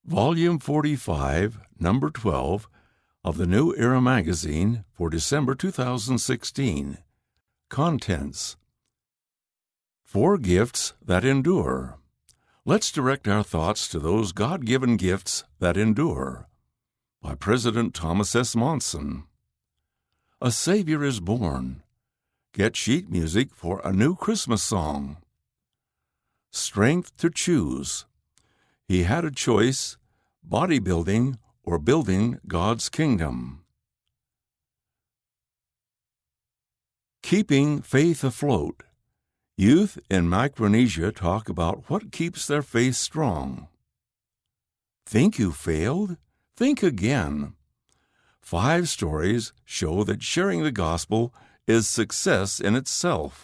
Volume 45, Number 12 of the New Era magazine for December 2016. Contents: 4 gifts that endure. Let's direct our thoughts to those God-given gifts that endure. By President Thomas S. Monson. A Savior is born. Get sheet music for a new Christmas song. Strength to choose. He had a choice: bodybuilding or building God's kingdom. Keeping faith afloat. Youth in Micronesia talk about what keeps their faith strong. Think you failed? Think again. 5 stories show that sharing the gospel is success in itself.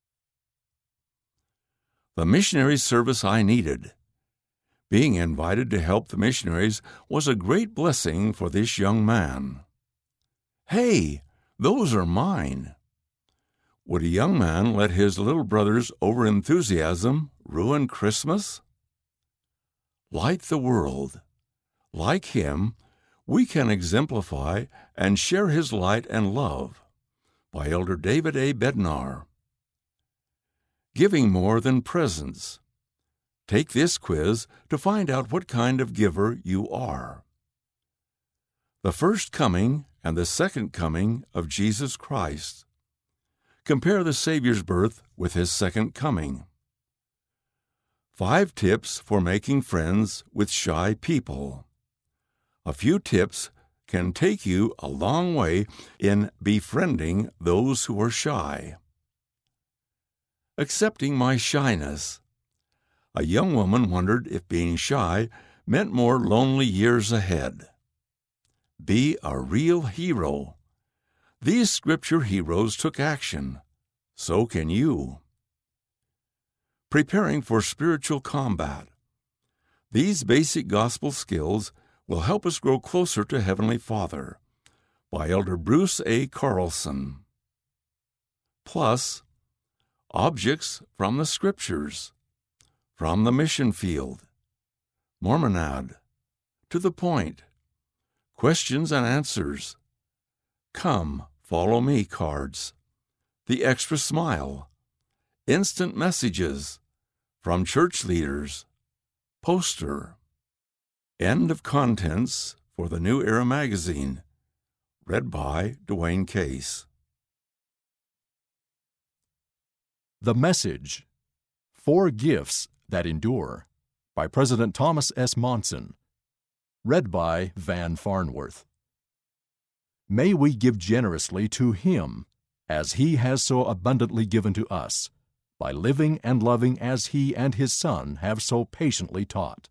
The missionary service I needed. Being invited to help the missionaries was a great blessing for this young man. Hey, those are mine. Would a young man let his little brother's overenthusiasm ruin Christmas? Light the world. Like him, we can exemplify and share his light and love. By Elder David A. Bednar. Giving more than presents. Take this quiz to find out what kind of giver you are. The first coming and the second coming of Jesus Christ. Compare the Savior's birth with his second coming. 5 tips for making friends with shy people. A few tips can take you a long way in befriending those who are shy. Accepting my shyness. A young woman wondered if being shy meant more lonely years ahead. Be a real hero. These scripture heroes took action. So can you. Preparing for spiritual combat. These basic gospel skills will help us grow closer to Heavenly Father. By Elder Bruce A. Carlson. Plus, objects from the Scriptures. From the mission field. Mormonad. To the point. Questions and answers. Come, follow me cards. The extra smile. Instant messages. From church leaders. Poster. End of contents for the New Era magazine. Read by Dwayne Case. The Message. 4 Gifts that Endure, by President Thomas S. Monson. Read by Van Farnworth. May we give generously to Him, as He has so abundantly given to us, by living and loving as He and His Son have so patiently taught.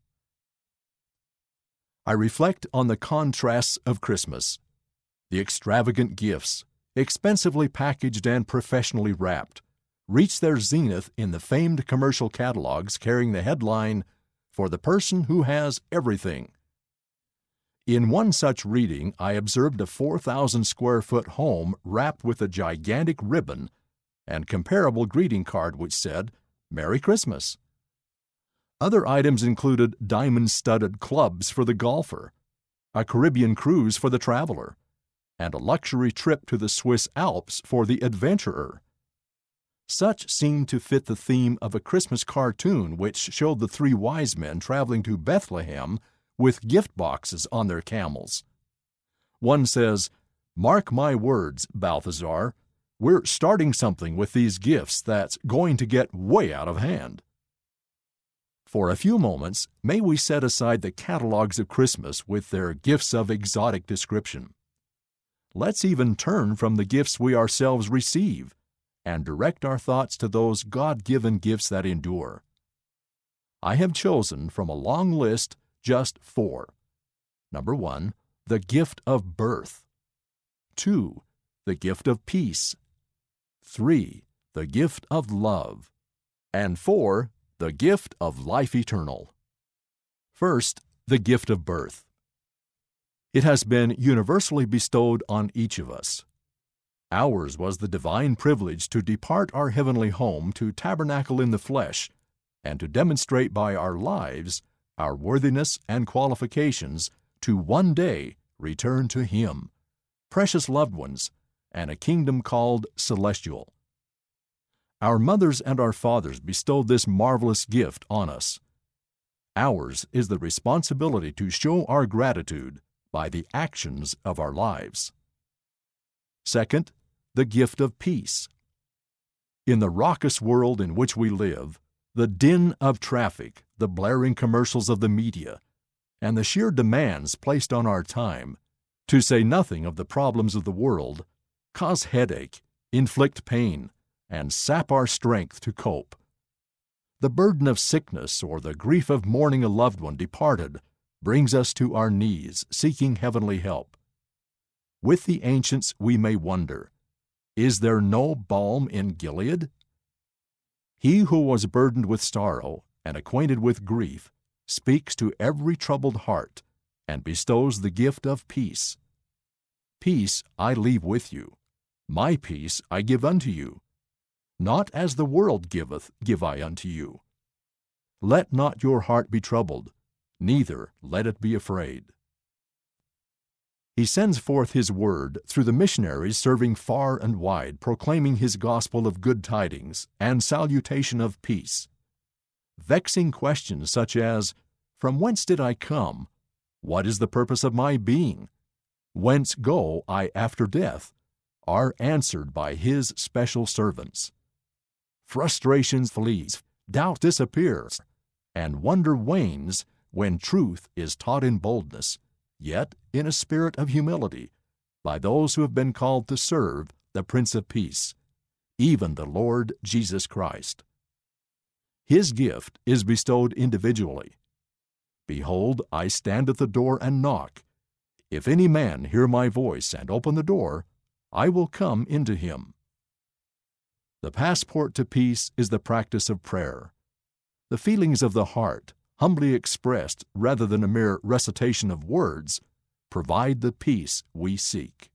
I reflect on the contrasts of Christmas. The extravagant gifts, expensively packaged and professionally wrapped, reach their zenith in the famed commercial catalogs carrying the headline, "For the person who has everything." In one such reading, I observed a 4,000-square-foot home wrapped with a gigantic ribbon and comparable greeting card which said, "Merry Christmas." Other items included diamond-studded clubs for the golfer, a Caribbean cruise for the traveler, and a luxury trip to the Swiss Alps for the adventurer. Such seemed to fit the theme of a Christmas cartoon which showed the 3 wise men traveling to Bethlehem with gift boxes on their camels. One says, "Mark my words, Balthazar, we're starting something with these gifts that's going to get way out of hand." For a few moments, may we set aside the catalogs of Christmas with their gifts of exotic description. Let's even turn from the gifts we ourselves receive and direct our thoughts to those God-given gifts that endure. I have chosen from a long list just 4. Number 1, the gift of birth. 2, the gift of peace. 3, the gift of love. And 4, the gift of life eternal. First, the gift of birth. It has been universally bestowed on each of us. Ours was the divine privilege to depart our heavenly home to tabernacle in the flesh and to demonstrate by our lives our worthiness and qualifications to one day return to Him, precious loved ones, and a kingdom called celestial. Our mothers and our fathers bestowed this marvelous gift on us. Ours is the responsibility to show our gratitude by the actions of our lives. Second, the gift of peace. In the raucous world in which we live, the din of traffic, the blaring commercials of the media, and the sheer demands placed on our time, to say nothing of the problems of the world, cause headache, inflict pain, and sap our strength to cope. The burden of sickness or the grief of mourning a loved one departed brings us to our knees, seeking heavenly help. With the ancients we may wonder, is there no balm in Gilead? He who was burdened with sorrow and acquainted with grief speaks to every troubled heart and bestows the gift of peace. Peace I leave with you, my peace I give unto you. Not as the world giveth, give I unto you. Let not your heart be troubled, neither let it be afraid. He sends forth His word through the missionaries serving far and wide, proclaiming His gospel of good tidings and salutation of peace. Vexing questions such as, "From whence did I come? What is the purpose of my being? Whence go I after death?" are answered by His special servants. Frustration flees, doubt disappears, and wonder wanes when truth is taught in boldness, yet in a spirit of humility, by those who have been called to serve the Prince of Peace, even the Lord Jesus Christ. His gift is bestowed individually. "Behold, I stand at the door and knock. If any man hear my voice and open the door, I will come into him." The passport to peace is the practice of prayer. The feelings of the heart, humbly expressed rather than a mere recitation of words, provide the peace we seek.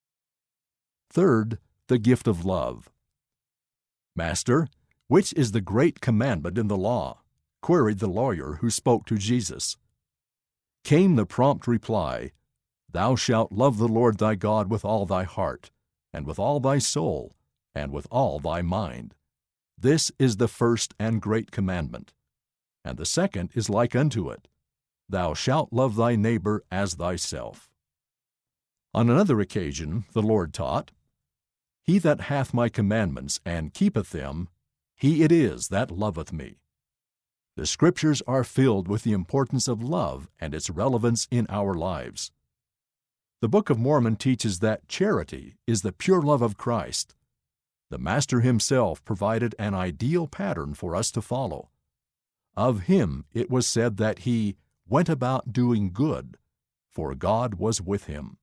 Third, the gift of love. "Master, which is the great commandment in the law?" queried the lawyer who spoke to Jesus. Came the prompt reply, "Thou shalt love the Lord thy God with all thy heart, and with all thy soul, and with all thy mind. This is the first and great commandment. And the second is like unto it, Thou shalt love thy neighbor as thyself." On another occasion the Lord taught, "He that hath my commandments and keepeth them, he it is that loveth me." The Scriptures are filled with the importance of love and its relevance in our lives. The Book of Mormon teaches that charity is the pure love of Christ. The Master Himself provided an ideal pattern for us to follow. Of Him it was said that He went about doing good, for God was with Him.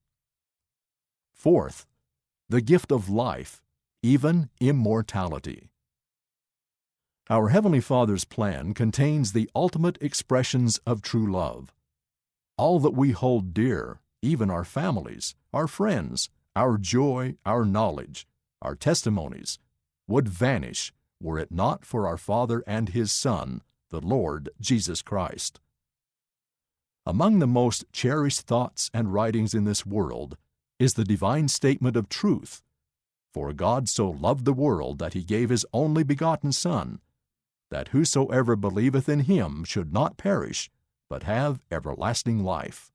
Fourth, the gift of life, even immortality. Our Heavenly Father's plan contains the ultimate expressions of true love. All that we hold dear, even our families, our friends, our joy, our knowledge, our testimonies, would vanish were it not for our Father and His Son, the Lord Jesus Christ. Among the most cherished thoughts and writings in this world is the divine statement of truth, "For God so loved the world that He gave His only begotten Son, that whosoever believeth in Him should not perish, but have everlasting life."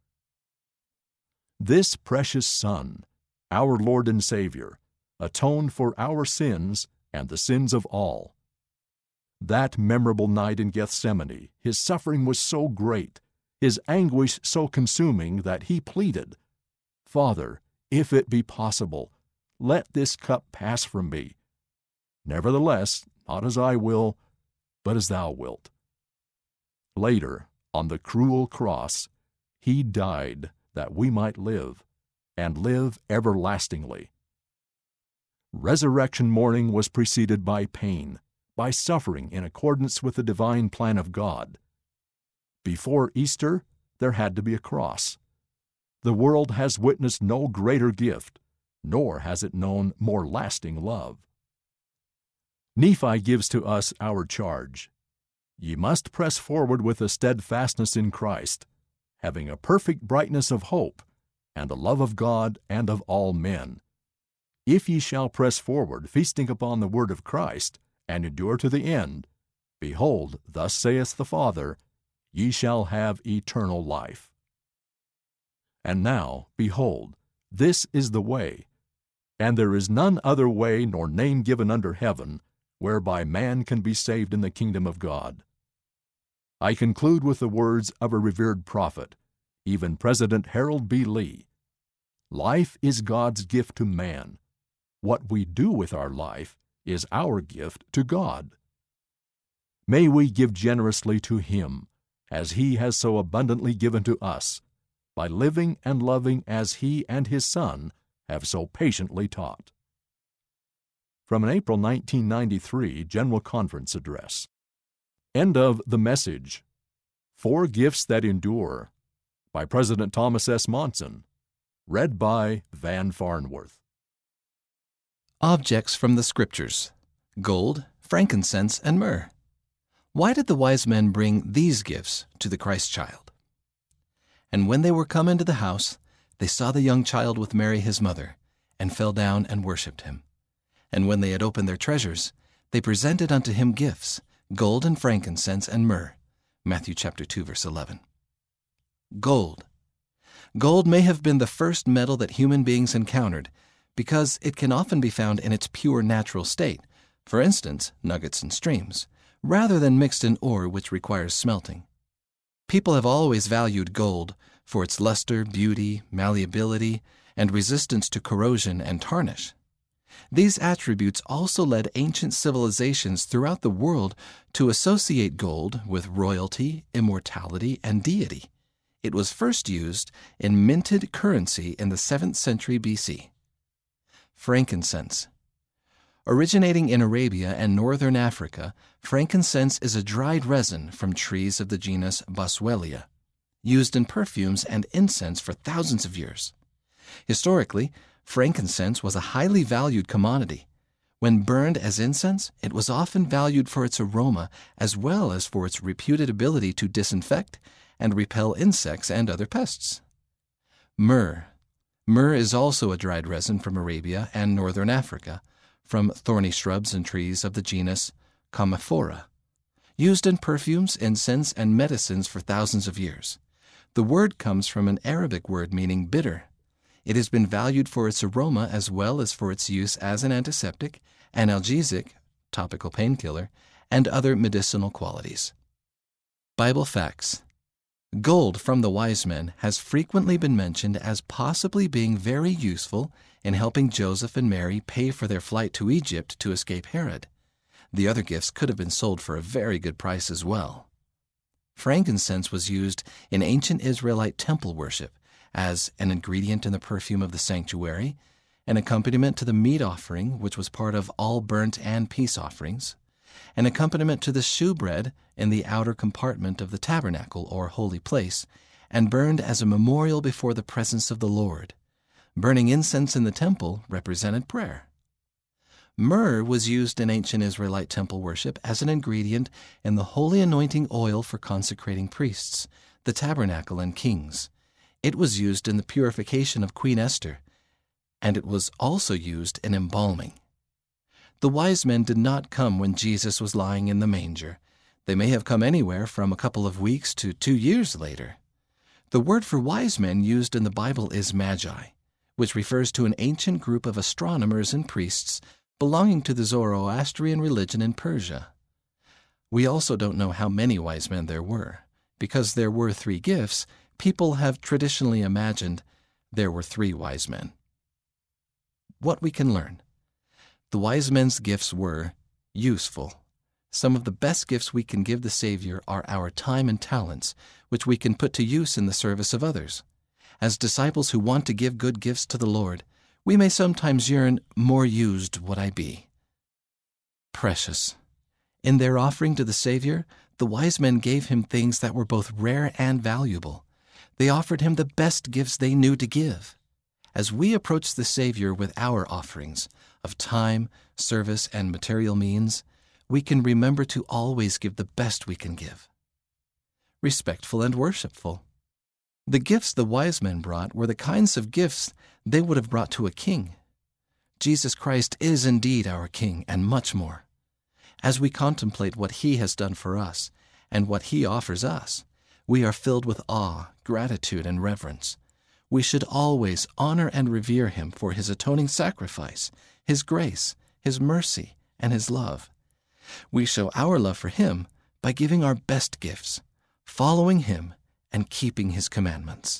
This precious Son, our Lord and Savior, atoned for our sins and the sins of all. That memorable night in Gethsemane, His suffering was so great, His anguish so consuming, that He pleaded, "Father, if it be possible, let this cup pass from me. Nevertheless, not as I will, but as Thou wilt." Later, on the cruel cross, He died that we might live, and live everlastingly. Resurrection morning was preceded by pain, by suffering in accordance with the divine plan of God. Before Easter, there had to be a cross. The world has witnessed no greater gift, nor has it known more lasting love. Nephi gives to us our charge. Ye must press forward with a steadfastness in Christ, having a perfect brightness of hope, and a love of God and of all men. If ye shall press forward, feasting upon the word of Christ, and endure to the end, behold, thus saith the Father, ye shall have eternal life. And now, behold, this is the way, and there is none other way nor name given under heaven, whereby man can be saved in the kingdom of God. I conclude with the words of a revered prophet, even President Harold B. Lee. Life is God's gift to man. What we do with our life is our gift to God. May we give generously to Him, as He has so abundantly given to us, by living and loving as He and His Son have so patiently taught. From an April 1993 General Conference Address. End of The Message. 4 Gifts That Endure, by President Thomas S. Monson. Read by Van Farnworth. Objects from the Scriptures: gold, frankincense, and myrrh. Why did the wise men bring these gifts to the Christ child? And when they were come into the house, they saw the young child with Mary his mother, and fell down and worshipped him. And when they had opened their treasures, they presented unto him gifts, gold and frankincense and myrrh. Matthew chapter 2, verse 11. Gold. Gold may have been the first metal that human beings encountered, because it can often be found in its pure natural state, for instance, nuggets in streams, rather than mixed in ore which requires smelting. People have always valued gold for its luster, beauty, malleability, and resistance to corrosion and tarnish. These attributes also led ancient civilizations throughout the world to associate gold with royalty, immortality, and deity. It was first used in minted currency in the 7th century BC. Frankincense. Originating in Arabia and northern Africa, frankincense is a dried resin from trees of the genus Boswellia, used in perfumes and incense for thousands of years. Historically, frankincense was a highly valued commodity. When burned as incense, it was often valued for its aroma as well as for its reputed ability to disinfect and repel insects and other pests. Myrrh. Myrrh is also a dried resin from Arabia and northern Africa, from thorny shrubs and trees of the genus Commiphora, used in perfumes, incense, and medicines for thousands of years. The word comes from an Arabic word meaning bitter. It has been valued for its aroma as well as for its use as an antiseptic, analgesic, topical painkiller, and other medicinal qualities. Bible facts. Gold from the wise men has frequently been mentioned as possibly being very useful in helping Joseph and Mary pay for their flight to Egypt to escape Herod. The other gifts could have been sold for a very good price as well. Frankincense was used in ancient Israelite temple worship as an ingredient in the perfume of the sanctuary, an accompaniment to the meat offering, which was part of all burnt and peace offerings, an accompaniment to the shewbread in the outer compartment of the tabernacle or holy place, and burned as a memorial before the presence of the Lord. Burning incense in the temple represented prayer. Myrrh was used in ancient Israelite temple worship as an ingredient in the holy anointing oil for consecrating priests, the tabernacle, and kings. It was used in the purification of Queen Esther, and it was also used in embalming. The wise men did not come when Jesus was lying in the manger. They may have come anywhere from a couple of weeks to 2 years later. The word for wise men used in the Bible is magi, which refers to an ancient group of astronomers and priests belonging to the Zoroastrian religion in Persia. We also don't know how many wise men there were. Because there were 3 gifts, people have traditionally imagined there were 3 wise men. What we can learn. The wise men's gifts were useful. Some of the best gifts we can give the Savior are our time and talents, which we can put to use in the service of others. As disciples who want to give good gifts to the Lord, we may sometimes yearn, more used would I be. Precious. In their offering to the Savior, the wise men gave him things that were both rare and valuable. They offered him the best gifts they knew to give. As we approach the Savior with our offerings of time, service, and material means, we can remember to always give the best we can give. Respectful and worshipful. The gifts the wise men brought were the kinds of gifts they would have brought to a king. Jesus Christ is indeed our King, and much more. As we contemplate what He has done for us and what He offers us, we are filled with awe, gratitude, and reverence. We should always honor and revere Him for His atoning sacrifice, His grace, His mercy, and His love. We show our love for Him by giving our best gifts, following Him, and keeping His commandments.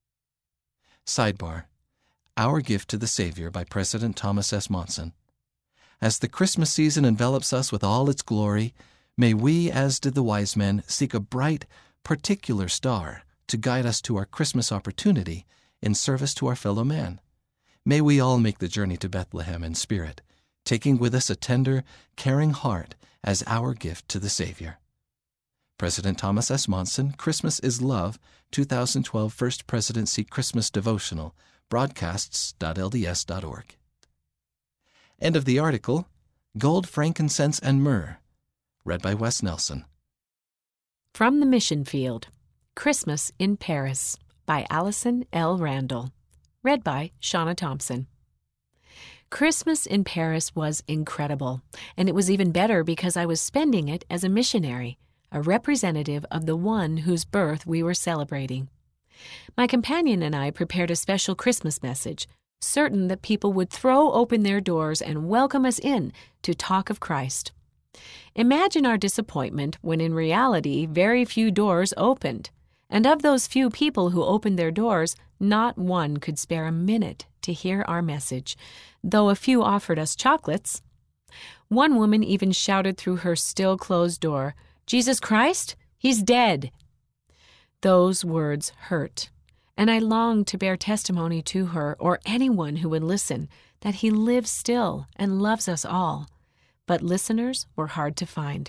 Sidebar: Our Gift to the Savior by President Thomas S. Monson. As the Christmas season envelops us with all its glory, may we, as did the wise men, seek a bright, particular star to guide us to our Christmas opportunity in service to our fellow man. May we all make the journey to Bethlehem in spirit, taking with us a tender, caring heart as our gift to the Savior. President Thomas S. Monson, Christmas is Love, 2012 First Presidency Christmas Devotional, broadcasts.lds.org. End of the article, Gold, Frankincense, and Myrrh, read by Wes Nelson. From the Mission Field, Christmas in Paris by Allison L. Randall, read by Shauna Thompson. Christmas in Paris was incredible, and it was even better because I was spending it as a missionary, a representative of the one whose birth we were celebrating. My companion and I prepared a special Christmas message, certain that people would throw open their doors and welcome us in to talk of Christ. Imagine our disappointment when in reality very few doors opened, and of those few people who opened their doors, not one could spare a minute to hear our message, though a few offered us chocolates. One woman even shouted through her still-closed door, "Jesus Christ? He's dead!" Those words hurt, and I longed to bear testimony to her or anyone who would listen that He lives still and loves us all, but listeners were hard to find.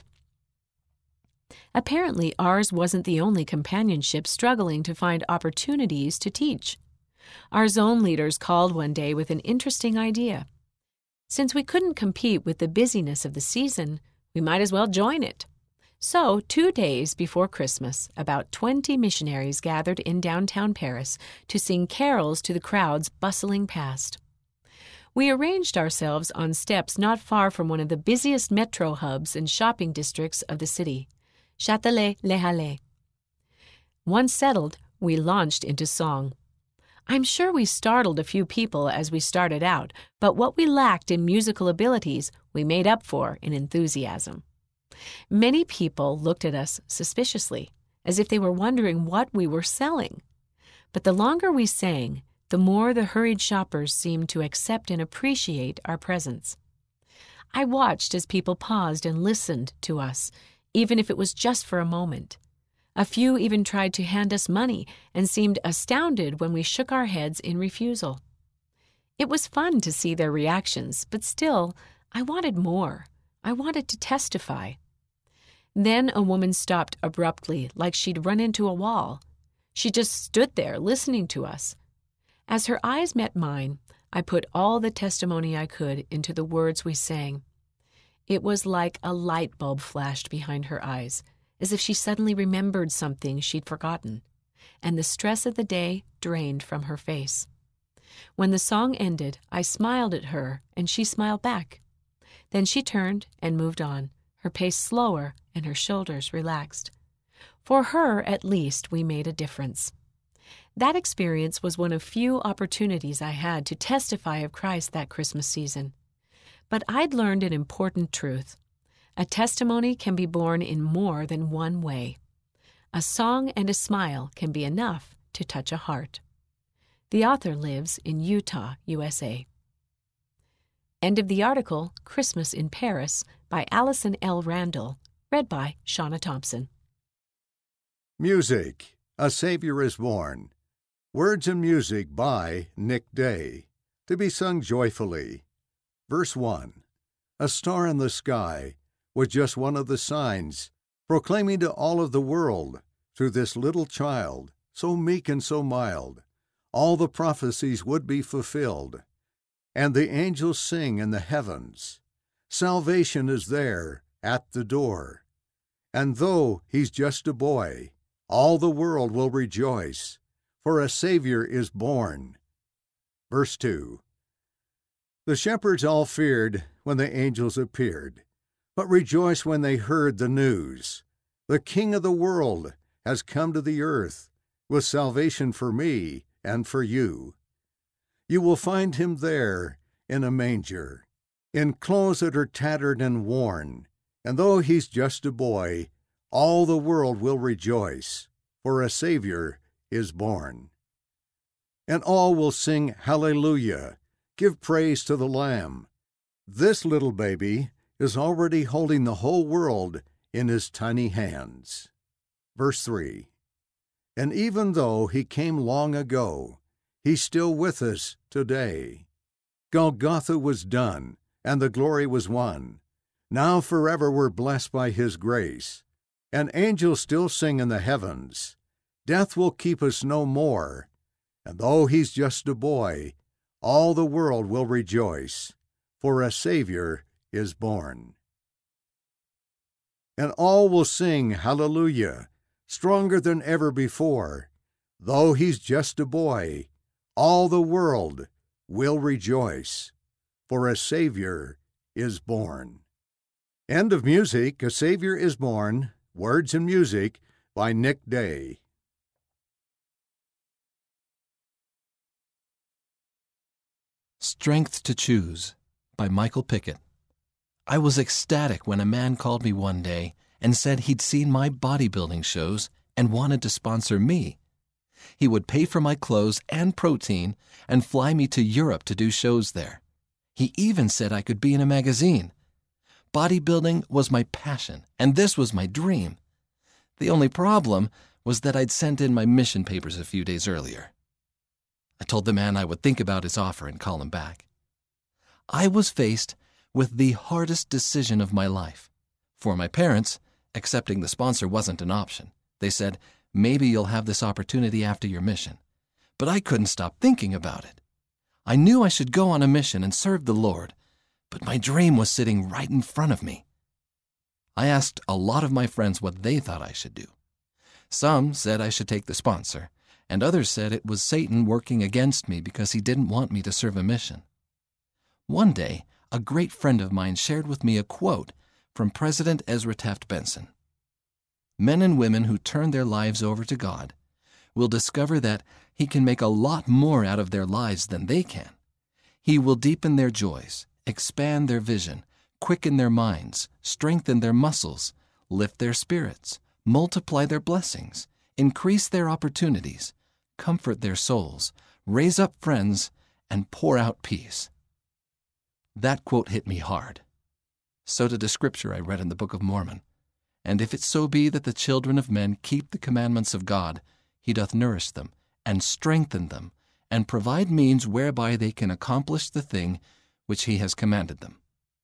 Apparently, ours wasn't the only companionship struggling to find opportunities to teach. Our zone leaders called one day with an interesting idea. Since we couldn't compete with the busyness of the season, we might as well join it. So, 2 days before Christmas, about 20 missionaries gathered in downtown Paris to sing carols to the crowds bustling past. We arranged ourselves on steps not far from one of the busiest metro hubs and shopping districts of the city, Châtelet-les-Halles. Once settled, we launched into song. I'm sure we startled a few people as we started out, but what we lacked in musical abilities, we made up for in enthusiasm. Many people looked at us suspiciously, as if they were wondering what we were selling. But the longer we sang, the more the hurried shoppers seemed to accept and appreciate our presence. I watched as people paused and listened to us, even if it was just for a moment. A few even tried to hand us money and seemed astounded when we shook our heads in refusal. It was fun to see their reactions, but still, I wanted more. I wanted to testify. Then a woman stopped abruptly, like she'd run into a wall. She just stood there listening to us. As her eyes met mine, I put all the testimony I could into the words we sang. It was like a light bulb flashed behind her eyes, as if she suddenly remembered something she'd forgotten, and the stress of the day drained from her face. When the song ended, I smiled at her, and she smiled back. Then she turned and moved on, her pace slower and her shoulders relaxed. For her, at least, we made a difference. That experience was one of few opportunities I had to testify of Christ that Christmas season. But I'd learned an important truth. A testimony can be born in more than one way. A song and a smile can be enough to touch a heart. The author lives in Utah, USA. End of the article, Christmas in Paris, by Allison L. Randall, read by Shauna Thompson. Music, A Savior is Born. Words and music by Nick Day, to be sung joyfully. Verse 1. A star in the sky was just one of the signs, proclaiming to all of the world, through this little child, so meek and so mild, all the prophecies would be fulfilled. And the angels sing in the heavens, salvation is there, at the door. And though he's just a boy, all the world will rejoice, for a Savior is born. Verse 2. The shepherds all feared when the angels appeared, but rejoiced when they heard the news. The King of the world has come to the earth, with salvation for me and for you. You will find him there in a manger, in clothes that are tattered and worn. And though he's just a boy, all the world will rejoice, for a Savior is born. And all will sing hallelujah, give praise to the Lamb. This little baby is already holding the whole world in his tiny hands. Verse 3. And even though he came long ago, he's still with us today. Golgotha was done, and the glory was won. Now forever we're blessed by his grace, and angels still sing in the heavens. Death will keep us no more, and though he's just a boy, all the world will rejoice, for a Savior is born. And all will sing hallelujah, stronger than ever before. Though he's just a boy, all the world will rejoice, for a Savior is born. End of music, A Savior is Born, Words and Music by Nick Day. Strength to Choose by Michael Pickett. I was ecstatic when a man called me one day and said he'd seen my bodybuilding shows and wanted to sponsor me. He would pay for my clothes and protein and fly me to Europe to do shows there. He even said I could be in a magazine. Bodybuilding was my passion, and this was my dream. The only problem was that I'd sent in my mission papers a few days earlier. I told the man I would think about his offer and call him back. I was faced with the hardest decision of my life. For my parents, accepting the sponsor wasn't an option. They said, maybe you'll have this opportunity after your mission. But I couldn't stop thinking about it. I knew I should go on a mission and serve the Lord, but my dream was sitting right in front of me. I asked a lot of my friends what they thought I should do. Some said I should take the sponsor, and others said it was Satan working against me because he didn't want me to serve a mission. One day, a great friend of mine shared with me a quote from President Ezra Taft Benson. Men and women who turn their lives over to God will discover that He can make a lot more out of their lives than they can. He will deepen their joys, expand their vision, quicken their minds, strengthen their muscles, lift their spirits, multiply their blessings, increase their opportunities, comfort their souls, raise up friends, and pour out peace. That quote hit me hard. So did a scripture I read in the Book of Mormon. And if it so be that the children of men keep the commandments of God, He doth nourish them, and strengthen them, and provide means whereby they can accomplish the thing which He has commanded them.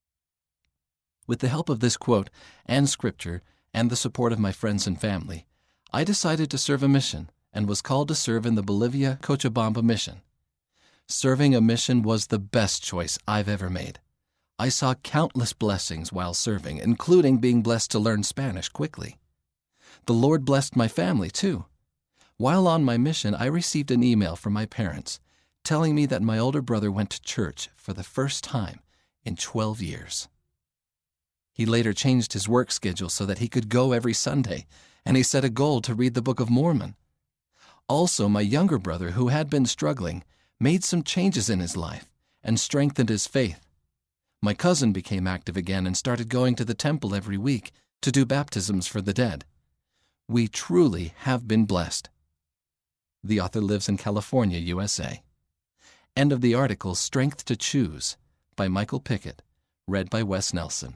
With the help of this quote and scripture, and the support of my friends and family, I decided to serve a mission, and was called to serve in the Bolivia Cochabamba mission. Serving a mission was the best choice I've ever made. I saw countless blessings while serving, including being blessed to learn Spanish quickly. The Lord blessed my family, too. While on my mission, I received an email from my parents telling me that my older brother went to church for the first time in 12 years. He later changed his work schedule so that he could go every Sunday, and he set a goal to read the Book of Mormon. Also, my younger brother, who had been struggling, made some changes in his life and strengthened his faith. My cousin became active again and started going to the temple every week to do baptisms for the dead. We truly have been blessed. The author lives in California, USA. End of the article, Strength to Choose, by Michael Pickett, read by Wes Nelson.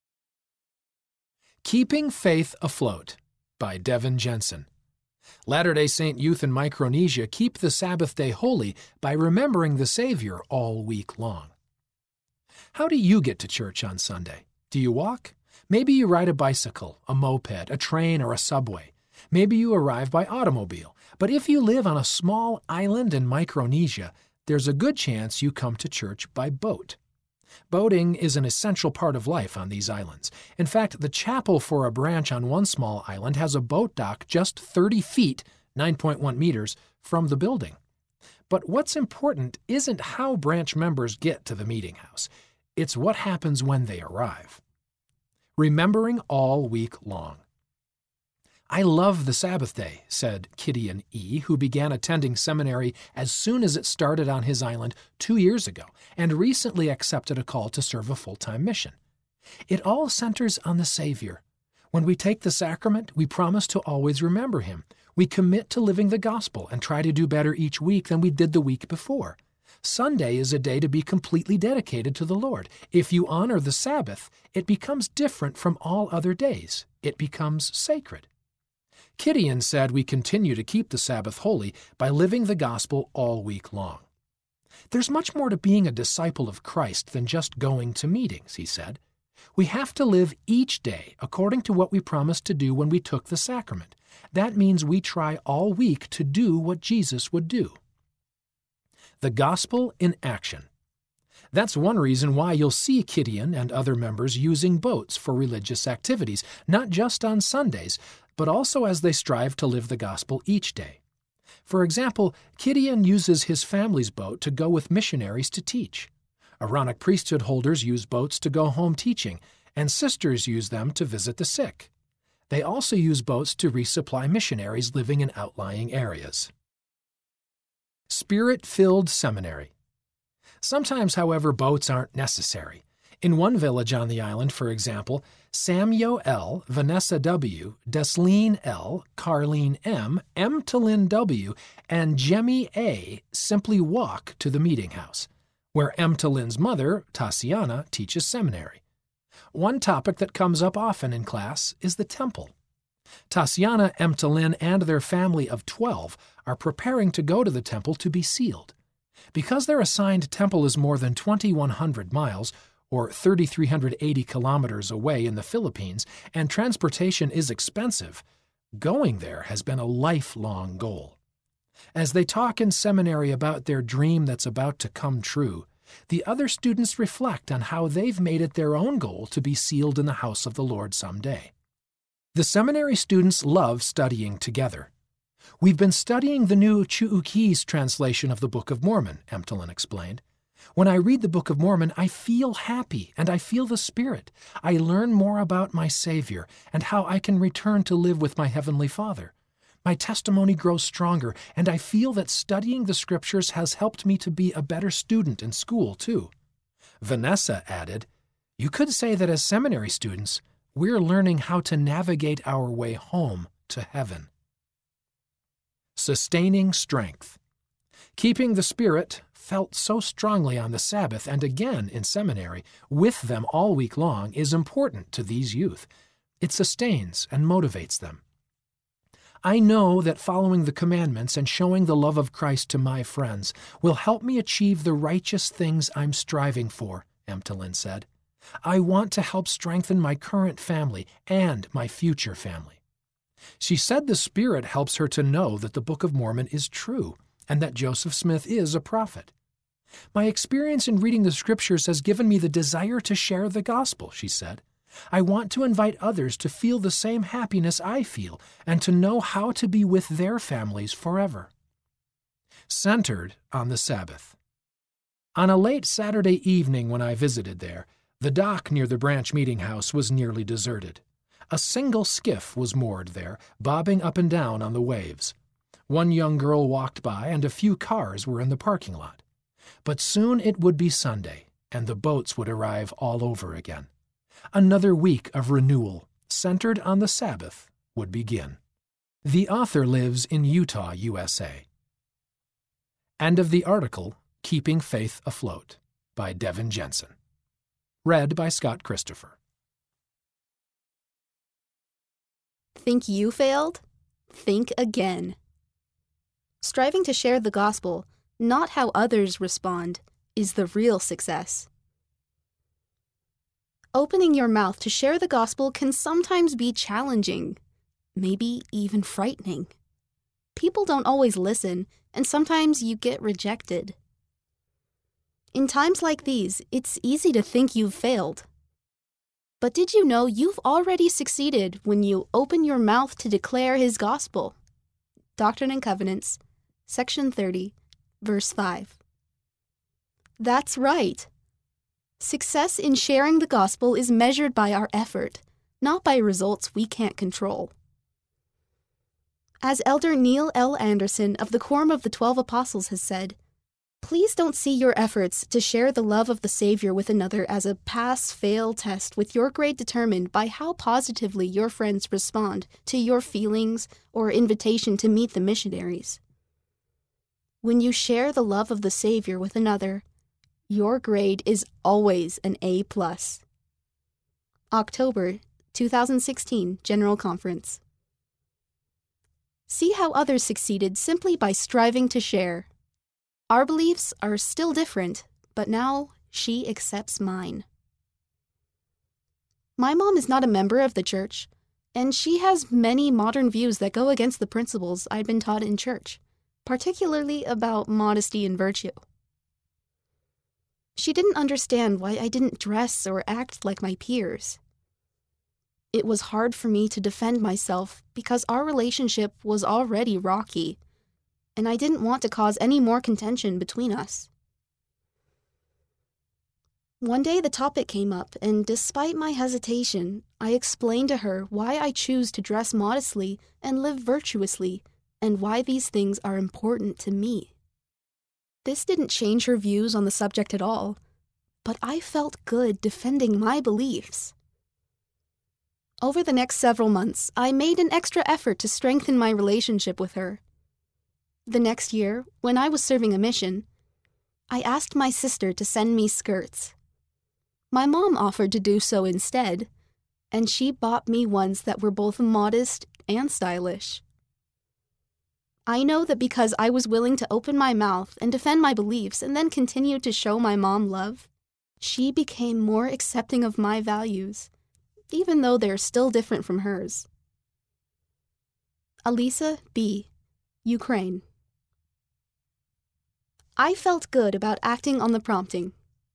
Keeping Faith Afloat, by Devin Jensen. Latter-day Saint youth in Micronesia keep the Sabbath day holy by remembering the Savior all week long. How do you get to church on Sunday? Do you walk? Maybe you ride a bicycle, a moped, a train, or a subway. Maybe you arrive by automobile. But if you live on a small island in Micronesia, there's a good chance you come to church by boat. Boating is an essential part of life on these islands. In fact, the chapel for a branch on one small island has a boat dock just 30 feet, 9.1 meters, from the building. But what's important isn't how branch members get to the meeting house. It's what happens when they arrive. Remembering all week long. "I love the Sabbath day," said Gideon E., who began attending seminary as soon as it started on his island 2 years ago and recently accepted a call to serve a full-time mission. "It all centers on the Savior. When we take the sacrament, we promise to always remember Him. We commit to living the gospel and try to do better each week than we did the week before. Sunday is a day to be completely dedicated to the Lord. If you honor the Sabbath, it becomes different from all other days. It becomes sacred." Gideon said we continue to keep the Sabbath holy by living the gospel all week long. "There's much more to being a disciple of Christ than just going to meetings," he said. "We have to live each day according to what we promised to do when we took the sacrament. That means we try all week to do what Jesus would do." The gospel in action. That's one reason why you'll see Gideon and other members using boats for religious activities, not just on Sundays, but also as they strive to live the gospel each day. For example, Gideon uses his family's boat to go with missionaries to teach. Aaronic priesthood holders use boats to go home teaching, and sisters use them to visit the sick. They also use boats to resupply missionaries living in outlying areas. Spirit-filled seminary. Sometimes, however, boats aren't necessary. In one village on the island, for example, Samuel L., Vanessa W., Desleen L., Carlene M., Emtalyn W., and Jemmy A. simply walk to the meeting house, where Emtalyn's mother, Tatiana, teaches seminary. One topic that comes up often in class is the temple. Tatiana, Emtalyn, and their family of 12 are preparing to go to the temple to be sealed. Because their assigned temple is more than 2,100 miles, or 3,380 kilometers away in the Philippines, and transportation is expensive, going there has been a lifelong goal. As they talk in seminary about their dream that's about to come true, the other students reflect on how they've made it their own goal to be sealed in the house of the Lord someday. The seminary students love studying together. "We've been studying the new Chuukese translation of the Book of Mormon," Emtalyn explained. "When I read the Book of Mormon, I feel happy and I feel the Spirit. I learn more about my Savior and how I can return to live with my Heavenly Father. My testimony grows stronger, and I feel that studying the Scriptures has helped me to be a better student in school, too." Vanessa added, "You could say that as seminary students, we're learning how to navigate our way home to heaven." Sustaining strength. Keeping the Spirit, felt so strongly on the Sabbath and again in seminary, with them all week long, is important to these youth. It sustains and motivates them. "I know that following the commandments and showing the love of Christ to my friends will help me achieve the righteous things I'm striving for," Emtalyn said. "I want to help strengthen my current family and my future family." She said the Spirit helps her to know that the Book of Mormon is true and that Joseph Smith is a prophet. "My experience in reading the Scriptures has given me the desire to share the gospel," she said. "I want to invite others to feel the same happiness I feel and to know how to be with their families forever." Centered on the Sabbath. On a late Saturday evening when I visited there, the dock near the branch meeting house was nearly deserted. A single skiff was moored there, bobbing up and down on the waves. One young girl walked by, and a few cars were in the parking lot. But soon it would be Sunday, and the boats would arrive all over again. Another week of renewal, centered on the Sabbath, would begin. The author lives in Utah, USA. End of the article, Keeping Faith Afloat, by Devin Jensen. Read by Scott Christopher. Think you failed? Think again. Striving to share the gospel, not how others respond, is the real success. Opening your mouth to share the gospel can sometimes be challenging, maybe even frightening. People don't always listen, and sometimes you get rejected. In times like these, it's easy to think you've failed. But did you know you've already succeeded when you open your mouth to declare His gospel? Doctrine and Covenants, section 30, verse 5. That's right. Success in sharing the gospel is measured by our effort, not by results we can't control. As Elder Neil L. Anderson of the Quorum of the 12 Apostles has said, please don't see your efforts to share the love of the Savior with another as a pass-fail test with your grade determined by how positively your friends respond to your feelings or invitation to meet the missionaries. When you share the love of the Savior with another, your grade is always an A+. October 2016 General Conference. See how others succeeded simply by striving to share. Our beliefs are still different, but now she accepts mine. My mom is not a member of the church, and she has many modern views that go against the principles I'd been taught in church, particularly about modesty and virtue. She didn't understand why I didn't dress or act like my peers. It was hard for me to defend myself because our relationship was already rocky, and I didn't want to cause any more contention between us. One day the topic came up, and despite my hesitation, I explained to her why I choose to dress modestly and live virtuously, and why these things are important to me. This didn't change her views on the subject at all, but I felt good defending my beliefs. Over the next several months, I made an extra effort to strengthen my relationship with her. The next year, when I was serving a mission, I asked my sister to send me skirts. My mom offered to do so instead, and she bought me ones that were both modest and stylish. I know that because I was willing to open my mouth and defend my beliefs and then continue to show my mom love, she became more accepting of my values, even though they're still different from hers. Alisa B., Ukraine. I felt good about acting on the prompting.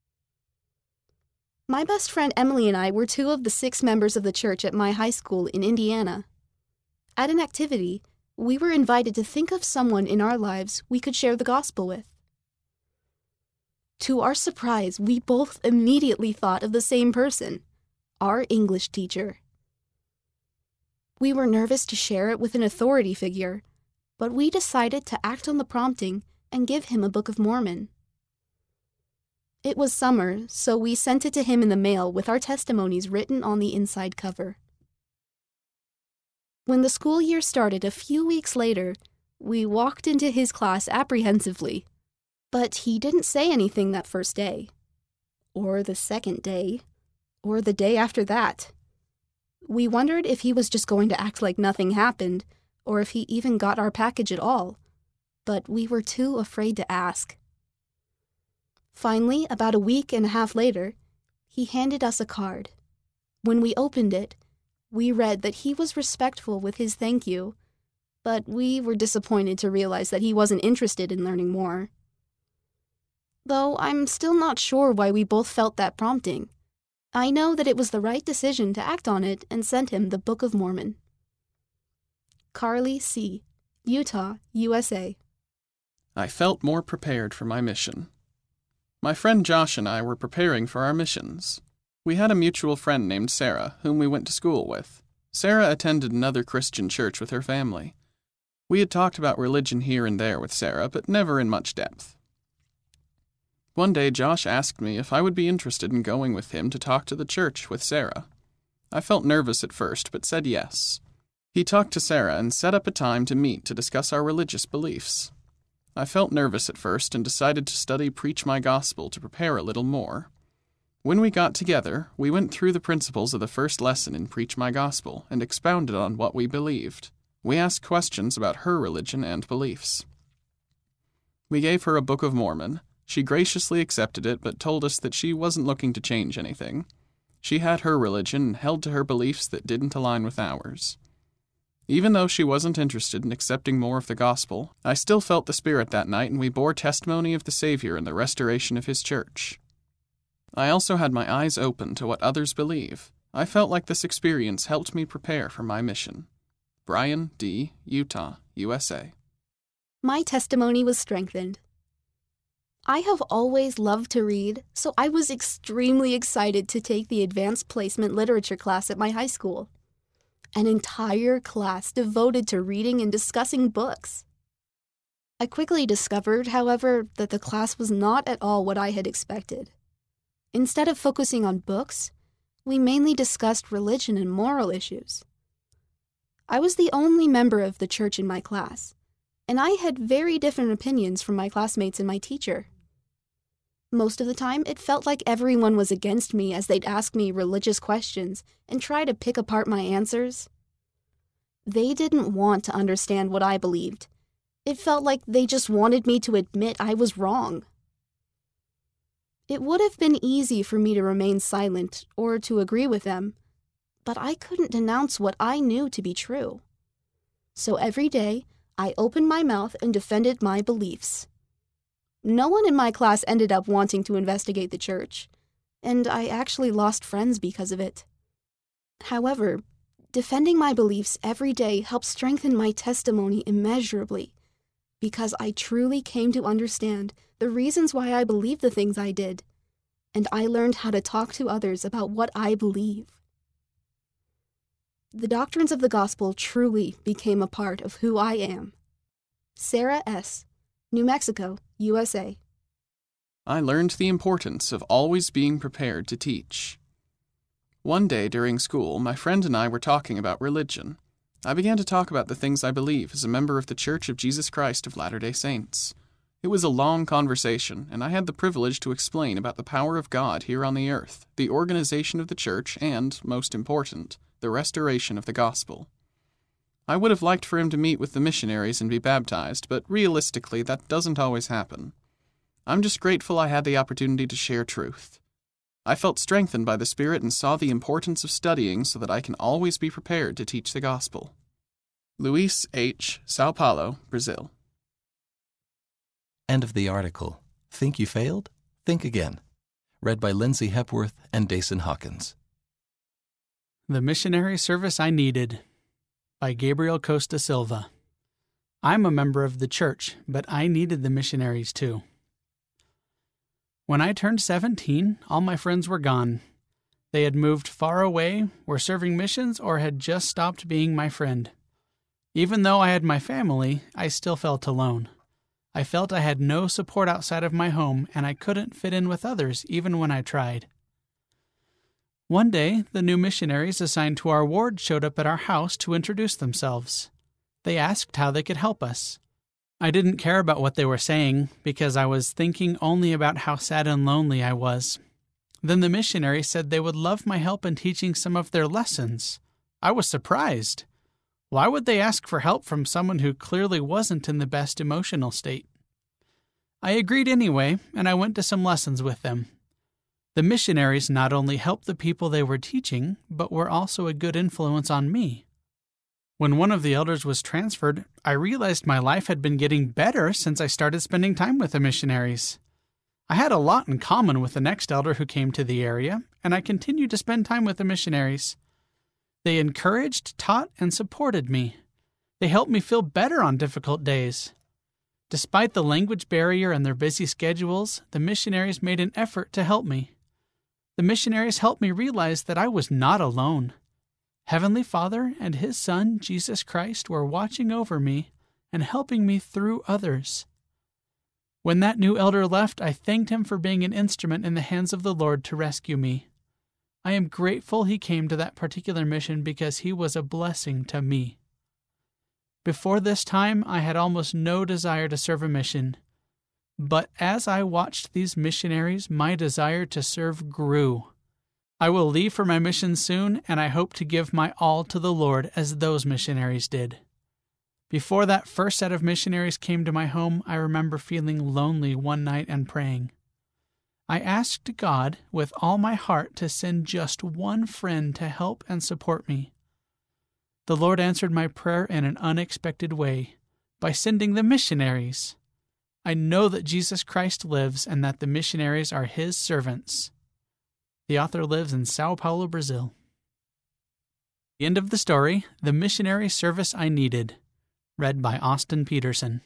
My best friend Emily and I were 2 of the 6 members of the church at my high school in Indiana. At an activity, we were invited to think of someone in our lives we could share the gospel with. To our surprise, we both immediately thought of the same person, our English teacher. We were nervous to share it with an authority figure, but we decided to act on the prompting and give him a Book of Mormon. It was summer, so we sent it to him in the mail with our testimonies written on the inside cover. When the school year started a few weeks later, we walked into his class apprehensively, but he didn't say anything that first day, or the second day, or the day after that. We wondered if he was just going to act like nothing happened, or if he even got our package at all, but we were too afraid to ask. Finally, about a week and a half later, he handed us a card. When we opened it, we read that he was respectful with his thank you, but we were disappointed to realize that he wasn't interested in learning more. Though I'm still not sure why we both felt that prompting. I know that it was the right decision to act on it and send him the Book of Mormon. Carly C., Utah, USA. I felt more prepared for my mission. My friend Josh and I were preparing for our missions. We had a mutual friend named Sarah, whom we went to school with. Sarah attended another Christian church with her family. We had talked about religion here and there with Sarah, but never in much depth. One day, Josh asked me if I would be interested in going with him to talk to the church with Sarah. I felt nervous at first, but said yes. He talked to Sarah and set up a time to meet to discuss our religious beliefs. I felt nervous at first and decided to study Preach My Gospel to prepare a little more. When we got together, we went through the principles of the first lesson in Preach My Gospel and expounded on what we believed. We asked questions about her religion and beliefs. We gave her a Book of Mormon. She graciously accepted it, but told us that she wasn't looking to change anything. She had her religion and held to her beliefs that didn't align with ours. Even though she wasn't interested in accepting more of the gospel, I still felt the Spirit that night, and we bore testimony of the Savior and the restoration of His church. I also had my eyes open to what others believe. I felt like this experience helped me prepare for my mission. Brian D., Utah, USA. My testimony was strengthened. I have always loved to read, so I was extremely excited to take the Advanced Placement Literature class at my high school. An entire class devoted to reading and discussing books. I quickly discovered, however, that the class was not at all what I had expected. Instead of focusing on books, we mainly discussed religion and moral issues. I was the only member of the church in my class, and I had very different opinions from my classmates and my teacher. Most of the time, it felt like everyone was against me as they'd ask me religious questions and try to pick apart my answers. They didn't want to understand what I believed. It felt like they just wanted me to admit I was wrong. It would have been easy for me to remain silent or to agree with them, but I couldn't denounce what I knew to be true. So every day, I opened my mouth and defended my beliefs. No one in my class ended up wanting to investigate the church, and I actually lost friends because of it. However, defending my beliefs every day helped strengthen my testimony immeasurably, because I truly came to understand the reasons why I believed the things I did, and I learned how to talk to others about what I believe. The doctrines of the gospel truly became a part of who I am. Sarah S., New Mexico, USA. I learned the importance of always being prepared to teach. One day during school, my friend and I were talking about religion. I began to talk about the things I believe as a member of the Church of Jesus Christ of Latter-day Saints. It was a long conversation, and I had the privilege to explain about the power of God here on the earth, the organization of the church, and, most important, the restoration of the gospel. I would have liked for him to meet with the missionaries and be baptized, but realistically, that doesn't always happen. I'm just grateful I had the opportunity to share truth. I felt strengthened by the Spirit and saw the importance of studying so that I can always be prepared to teach the gospel. Luis H., Sao Paulo, Brazil. End of the article. Think you failed? Think again. Read by Lindsay Hepworth and Dason Hawkins. The Missionary Service I Needed by Gabriel Costa Silva. I'm a member of the church, but I needed the missionaries too. When I turned 17, all my friends were gone. They had moved far away, were serving missions, or had just stopped being my friend. Even though I had my family, I still felt alone. I felt I had no support outside of my home, and I couldn't fit in with others even when I tried. One day, the new missionaries assigned to our ward showed up at our house to introduce themselves. They asked how they could help us. I didn't care about what they were saying because I was thinking only about how sad and lonely I was. Then the missionaries said they would love my help in teaching some of their lessons. I was surprised. Why would they ask for help from someone who clearly wasn't in the best emotional state? I agreed anyway, and I went to some lessons with them. The missionaries not only helped the people they were teaching, but were also a good influence on me. When one of the elders was transferred, I realized my life had been getting better since I started spending time with the missionaries. I had a lot in common with the next elder who came to the area, and I continued to spend time with the missionaries. They encouraged, taught, and supported me. They helped me feel better on difficult days. Despite the language barrier and their busy schedules, the missionaries made an effort to help me. The missionaries helped me realize that I was not alone. Heavenly Father and His Son, Jesus Christ, were watching over me and helping me through others. When that new elder left, I thanked him for being an instrument in the hands of the Lord to rescue me. I am grateful he came to that particular mission because he was a blessing to me. Before this time, I had almost no desire to serve a mission. But as I watched these missionaries, my desire to serve grew. I will leave for my mission soon, and I hope to give my all to the Lord as those missionaries did. Before that first set of missionaries came to my home, I remember feeling lonely one night and praying. I asked God with all my heart to send just one friend to help and support me. The Lord answered my prayer in an unexpected way by sending the missionaries. I know that Jesus Christ lives and that the missionaries are His servants. The author lives in Sao Paulo, Brazil. The end of the story, The Missionary Service I Needed, read by Austin Peterson.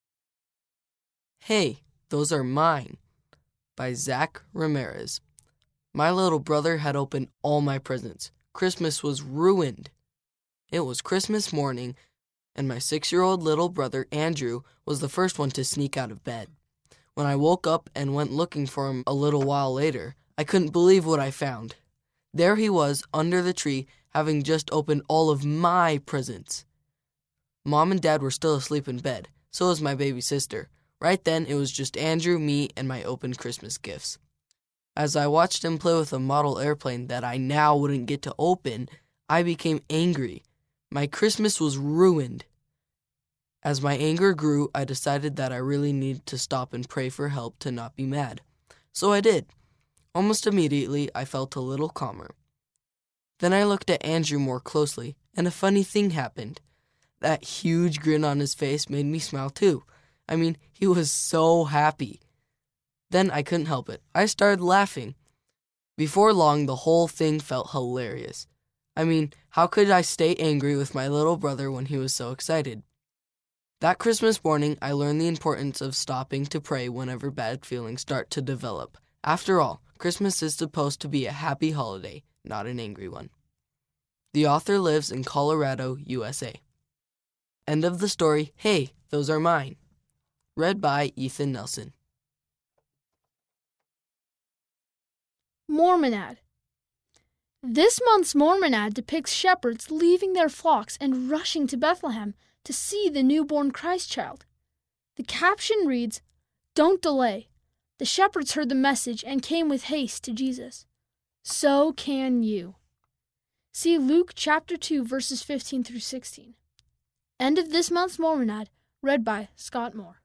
Hey, Those Are Mine, by Zach Ramirez. My little brother had opened all my presents. Christmas was ruined. It was Christmas morning, and my 6-year-old little brother, Andrew, was the first one to sneak out of bed. When I woke up and went looking for him a little while later, I couldn't believe what I found. There he was, under the tree, having just opened all of my presents. Mom and Dad were still asleep in bed, so was my baby sister. Right then, it was just Andrew, me, and my open Christmas gifts. As I watched him play with a model airplane that I now wouldn't get to open, I became angry. My Christmas was ruined. As my anger grew, I decided that I really needed to stop and pray for help to not be mad. So I did. Almost immediately, I felt a little calmer. Then I looked at Andrew more closely, and a funny thing happened. That huge grin on his face made me smile too. I mean, he was so happy. Then I couldn't help it. I started laughing. Before long, the whole thing felt hilarious. I mean, how could I stay angry with my little brother when he was so excited? That Christmas morning, I learned the importance of stopping to pray whenever bad feelings start to develop. After all, Christmas is supposed to be a happy holiday, not an angry one. The author lives in Colorado, USA. End of the story, Hey, Those Are Mine. Read by Ethan Nelson. Mormonad. This month's Mormonad depicts shepherds leaving their flocks and rushing to Bethlehem to see the newborn Christ child. The caption reads, "Don't delay. The shepherds heard the message and came with haste to Jesus. So can you." See Luke chapter 2, verses 15 through 16. End of this month's Mormonad, read by Scott Moore.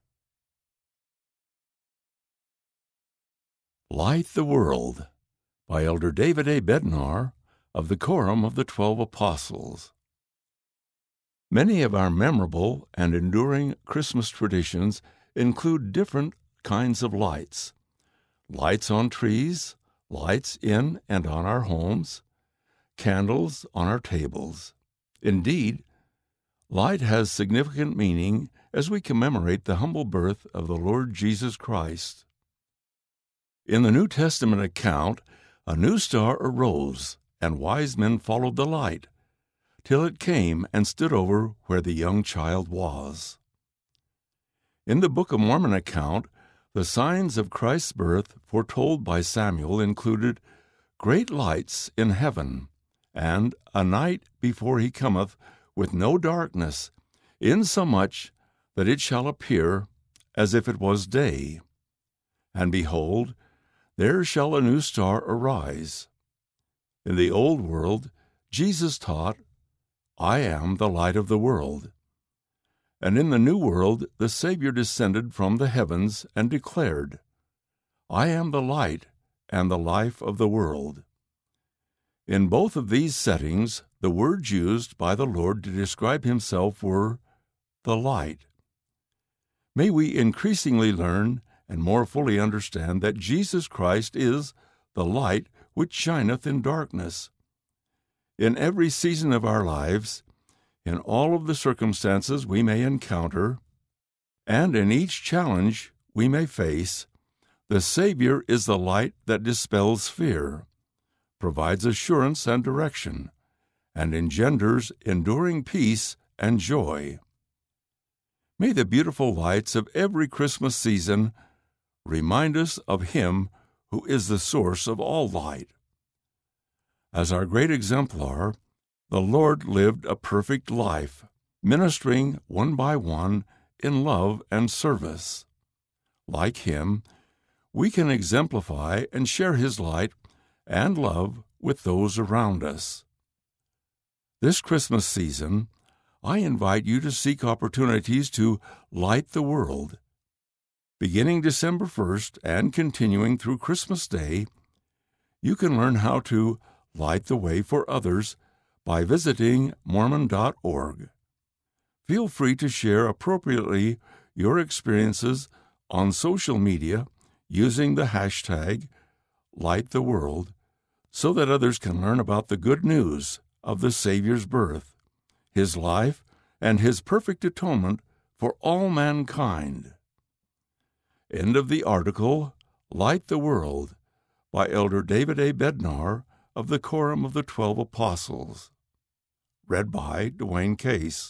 Light the World by Elder David A. Bednar of the Quorum of the 12 Apostles. Many of our memorable and enduring Christmas traditions include different kinds of lights. Lights on trees, lights in and on our homes, candles on our tables. Indeed, light has significant meaning as we commemorate the humble birth of the Lord Jesus Christ. In the New Testament account, a new star arose, and wise men followed the light, till it came and stood over where the young child was. In the Book of Mormon account, the signs of Christ's birth foretold by Samuel included great lights in heaven, and a night before he cometh with no darkness, insomuch that it shall appear as if it was day. And behold, there shall a new star arise. In the old world, Jesus taught, I am the light of the world. And in the new world, the Savior descended from the heavens and declared, I am the light and the life of the world. In both of these settings, the words used by the Lord to describe himself were the light. May we increasingly learn and more fully understand that Jesus Christ is the light which shineth in darkness. In every season of our lives, in all of the circumstances we may encounter, and in each challenge we may face, the Savior is the light that dispels fear, provides assurance and direction, and engenders enduring peace and joy. May the beautiful lights of every Christmas season remind us of Him who is the source of all light. As our great exemplar, the Lord lived a perfect life, ministering one by one in love and service. Like Him, we can exemplify and share His light and love with those around us. This Christmas season, I invite you to seek opportunities to light the world. Beginning December 1st and continuing through Christmas Day, you can learn how to light the way for others by visiting Mormon.org. Feel free to share appropriately your experiences on social media using the hashtag #LightTheWorld so that others can learn about the good news of the Savior's birth, His life, and His perfect atonement for all mankind. End of the article, Light the World, by Elder David A. Bednar of the Quorum of the 12 Apostles. Read by Dwayne Case.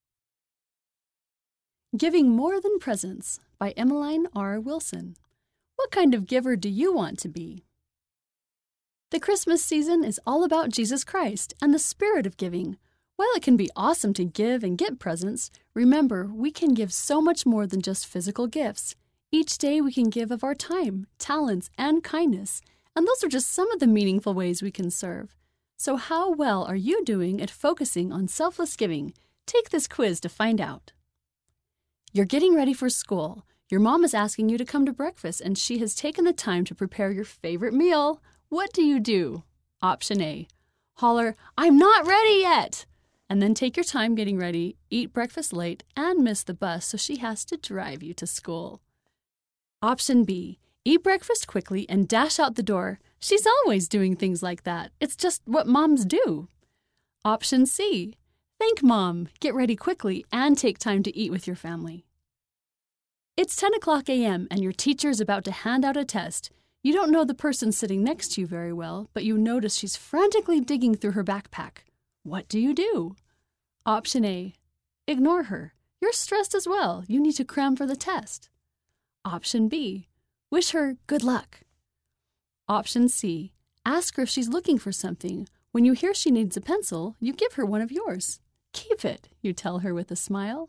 Giving More Than Presents by Emmeline R. Wilson. What kind of giver do you want to be? The Christmas season is all about Jesus Christ and the spirit of giving. While it can be awesome to give and get presents, remember, we can give so much more than just physical gifts. Each day we can give of our time, talents, and kindness, and those are just some of the meaningful ways we can serve. So how well are you doing at focusing on selfless giving? Take this quiz to find out. You're getting ready for school. Your mom is asking you to come to breakfast, and she has taken the time to prepare your favorite meal. What do? Option A, holler, "I'm not ready yet!" and then take your time getting ready, eat breakfast late, and miss the bus so she has to drive you to school. Option B, eat breakfast quickly and dash out the door. She's always doing things like that. It's just what moms do. Option C, thank Mom, get ready quickly, and take time to eat with your family. It's 10 o'clock a.m. and your teacher is about to hand out a test. You don't know the person sitting next to you very well, but you notice she's frantically digging through her backpack. What do? Option A, ignore her. You're stressed as well. You need to cram for the test. Option B, wish her good luck. Option C, ask her if she's looking for something. When you hear she needs a pencil, you give her one of yours. Keep it, you tell her with a smile.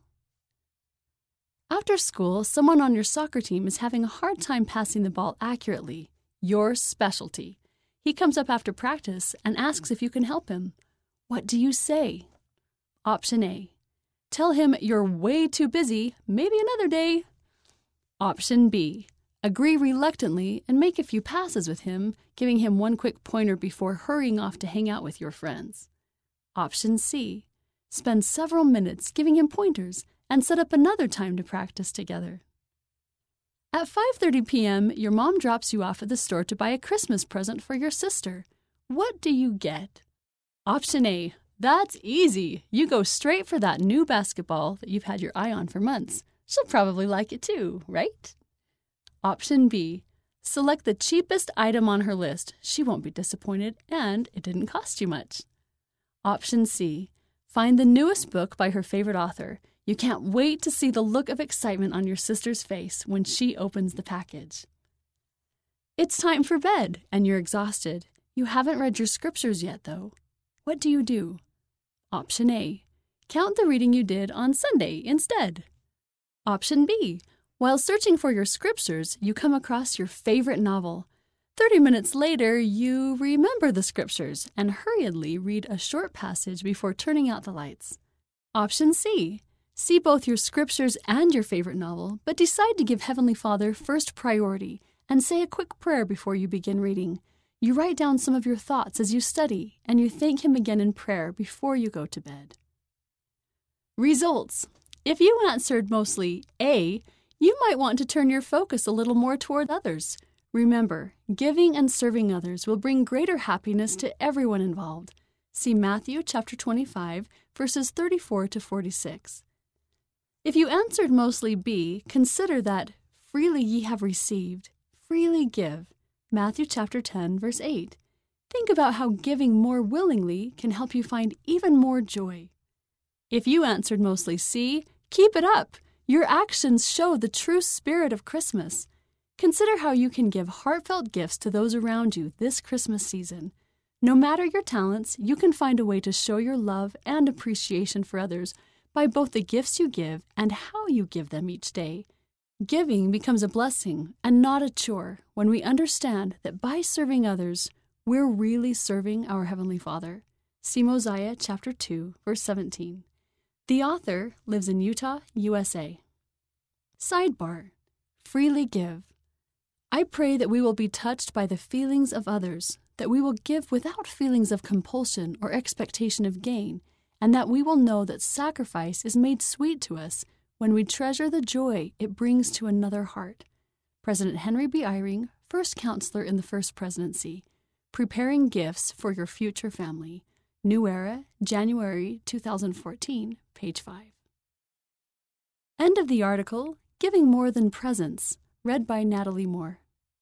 After school, someone on your soccer team is having a hard time passing the ball accurately. Your specialty. He comes up after practice and asks if you can help him. What do you say? Option A, tell him you're way too busy, maybe another day. Option B, agree reluctantly and make a few passes with him, giving him one quick pointer before hurrying off to hang out with your friends. Option C, spend several minutes giving him pointers and set up another time to practice together. At 5:30 p.m., your mom drops you off at the store to buy a Christmas present for your sister. What do you get? Option A, that's easy. You go straight for that new basketball that you've had your eye on for months. She'll probably like it too, right? Option B, select the cheapest item on her list. She won't be disappointed, and it didn't cost you much. Option C, find the newest book by her favorite author. You can't wait to see the look of excitement on your sister's face when she opens the package. It's time for bed, and you're exhausted. You haven't read your scriptures yet, though. What do? Option A, count the reading you did on Sunday instead. Option B, while searching for your scriptures, you come across your favorite novel. 30 minutes later, you remember the scriptures and hurriedly read a short passage before turning out the lights. Option C, see both your scriptures and your favorite novel, but decide to give Heavenly Father first priority and say a quick prayer before you begin reading. You write down some of your thoughts as you study, and you thank Him again in prayer before you go to bed. Results. If you answered mostly A, you might want to turn your focus a little more toward others. Remember, giving and serving others will bring greater happiness to everyone involved. See Matthew chapter 25, verses 34 to 46. If you answered mostly B, consider that freely ye have received, freely give. Matthew chapter 10, verse 8. Think about how giving more willingly can help you find even more joy. If you answered mostly C, keep it up. Your actions show the true spirit of Christmas. Consider how you can give heartfelt gifts to those around you this Christmas season. No matter your talents, you can find a way to show your love and appreciation for others by both the gifts you give and how you give them each day. Giving becomes a blessing and not a chore when we understand that by serving others, we're really serving our Heavenly Father. See Mosiah chapter 2, verse 17. The author lives in Utah, USA. Sidebar: freely give. I pray that we will be touched by the feelings of others, that we will give without feelings of compulsion or expectation of gain, and that we will know that sacrifice is made sweet to us when we treasure the joy it brings to another heart. President Henry B. Eyring, First Counselor in the First Presidency, Preparing Gifts for Your Future Family. New Era, January 2014, page 5. End of the article, Giving More Than Presents, read by Natalie Moore.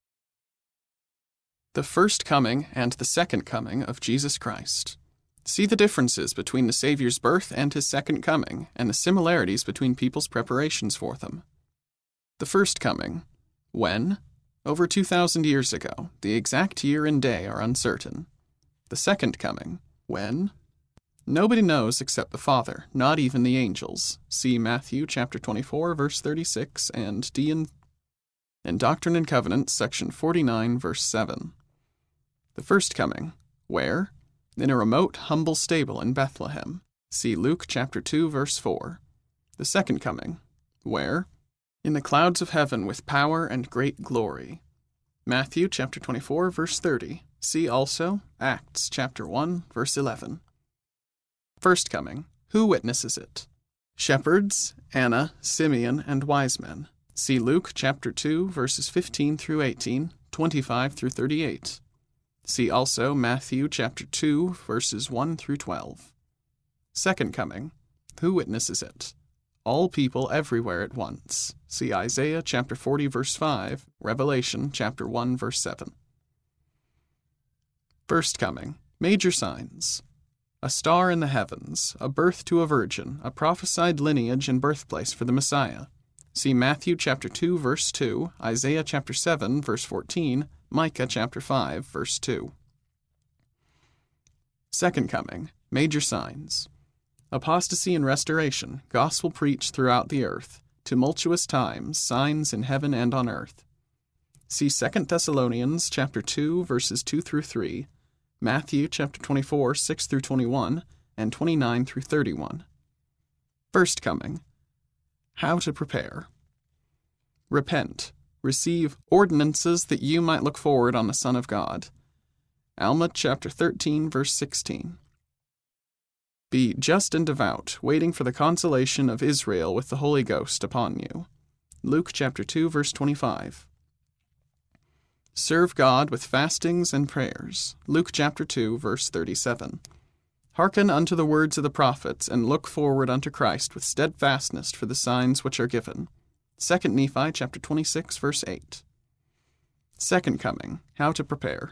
The first coming and the second coming of Jesus Christ. See the differences between the Savior's birth and his second coming, and the similarities between people's preparations for them. The first coming. When? Over 2,000 years ago. The exact year and day are uncertain. The second coming. When? Nobody knows except the Father, not even the angels. See Matthew chapter 24, verse 36, and in Doctrine and Covenants, section 49, verse 7. The first coming. Where? In a remote, humble stable in Bethlehem. See Luke chapter 2, verse 4. The second coming. Where? In the clouds of heaven with power and great glory. Matthew chapter 24, verse 30. See also Acts chapter 1, verse 11. First coming. Who witnesses it? Shepherds, Anna, Simeon, and wise men. See Luke chapter 2, verses 15 through 18, 25 through 38. See also Matthew chapter 2, verses 1 through 12. Second coming. Who witnesses it? All people everywhere at once. See Isaiah chapter 40, verse 5, Revelation chapter 1, verse 7. First coming. Major signs. A star in the heavens, a birth to a virgin, a prophesied lineage and birthplace for the Messiah. See Matthew chapter 2, verse 2, Isaiah chapter 7, verse 14, Micah chapter 5, verse 2. Second coming. Major signs. Apostasy and restoration, gospel preached throughout the earth, tumultuous times, signs in heaven and on earth. See 2 Thessalonians chapter 2, verses 2 through 3, Matthew chapter 24, 6 through 21, and 29 through 31. First coming. How to prepare. Repent. Receive ordinances that you might look forward on the Son of God. Alma chapter 13, verse 16. Be just and devout, waiting for the consolation of Israel with the Holy Ghost upon you. Luke chapter 2, verse 25. Serve God with fastings and prayers. Luke chapter 2, verse 37. Hearken unto the words of the prophets, and look forward unto Christ with steadfastness for the signs which are given. 2 Nephi chapter 26, verse 8. Second coming. How to prepare.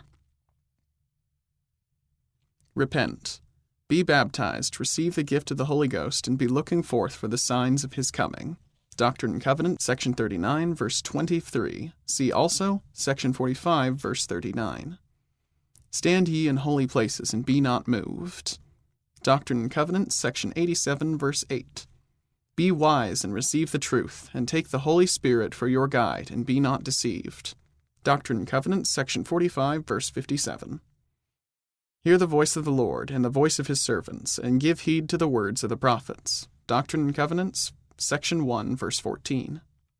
Repent. Be baptized, receive the gift of the Holy Ghost, and be looking forth for the signs of his coming. Doctrine and Covenants, section 39, verse 23. See also section 45, verse 39. Stand ye in holy places, and be not moved. Doctrine and Covenants, section 87, verse 8. Be wise and receive the truth, and take the Holy Spirit for your guide, and be not deceived. Doctrine and Covenants, section 45, verse 57. Hear the voice of the Lord, and the voice of his servants, and give heed to the words of the prophets. Doctrine and Covenants, section 1, verse 14.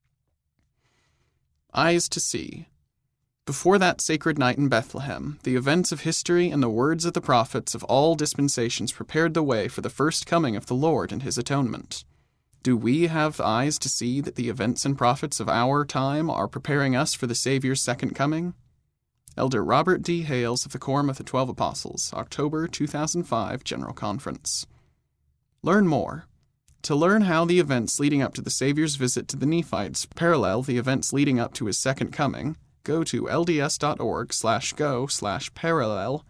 Eyes to see. Before that sacred night in Bethlehem, the events of history and the words of the prophets of all dispensations prepared the way for the first coming of the Lord and his atonement. Do we have eyes to see that the events and prophets of our time are preparing us for the Savior's second coming? Elder Robert D. Hales of the Quorum of the 12 Apostles, October 2005 General Conference. Learn more. To learn how the events leading up to the Savior's visit to the Nephites parallel the events leading up to his second coming, go to lds.org/go/parallel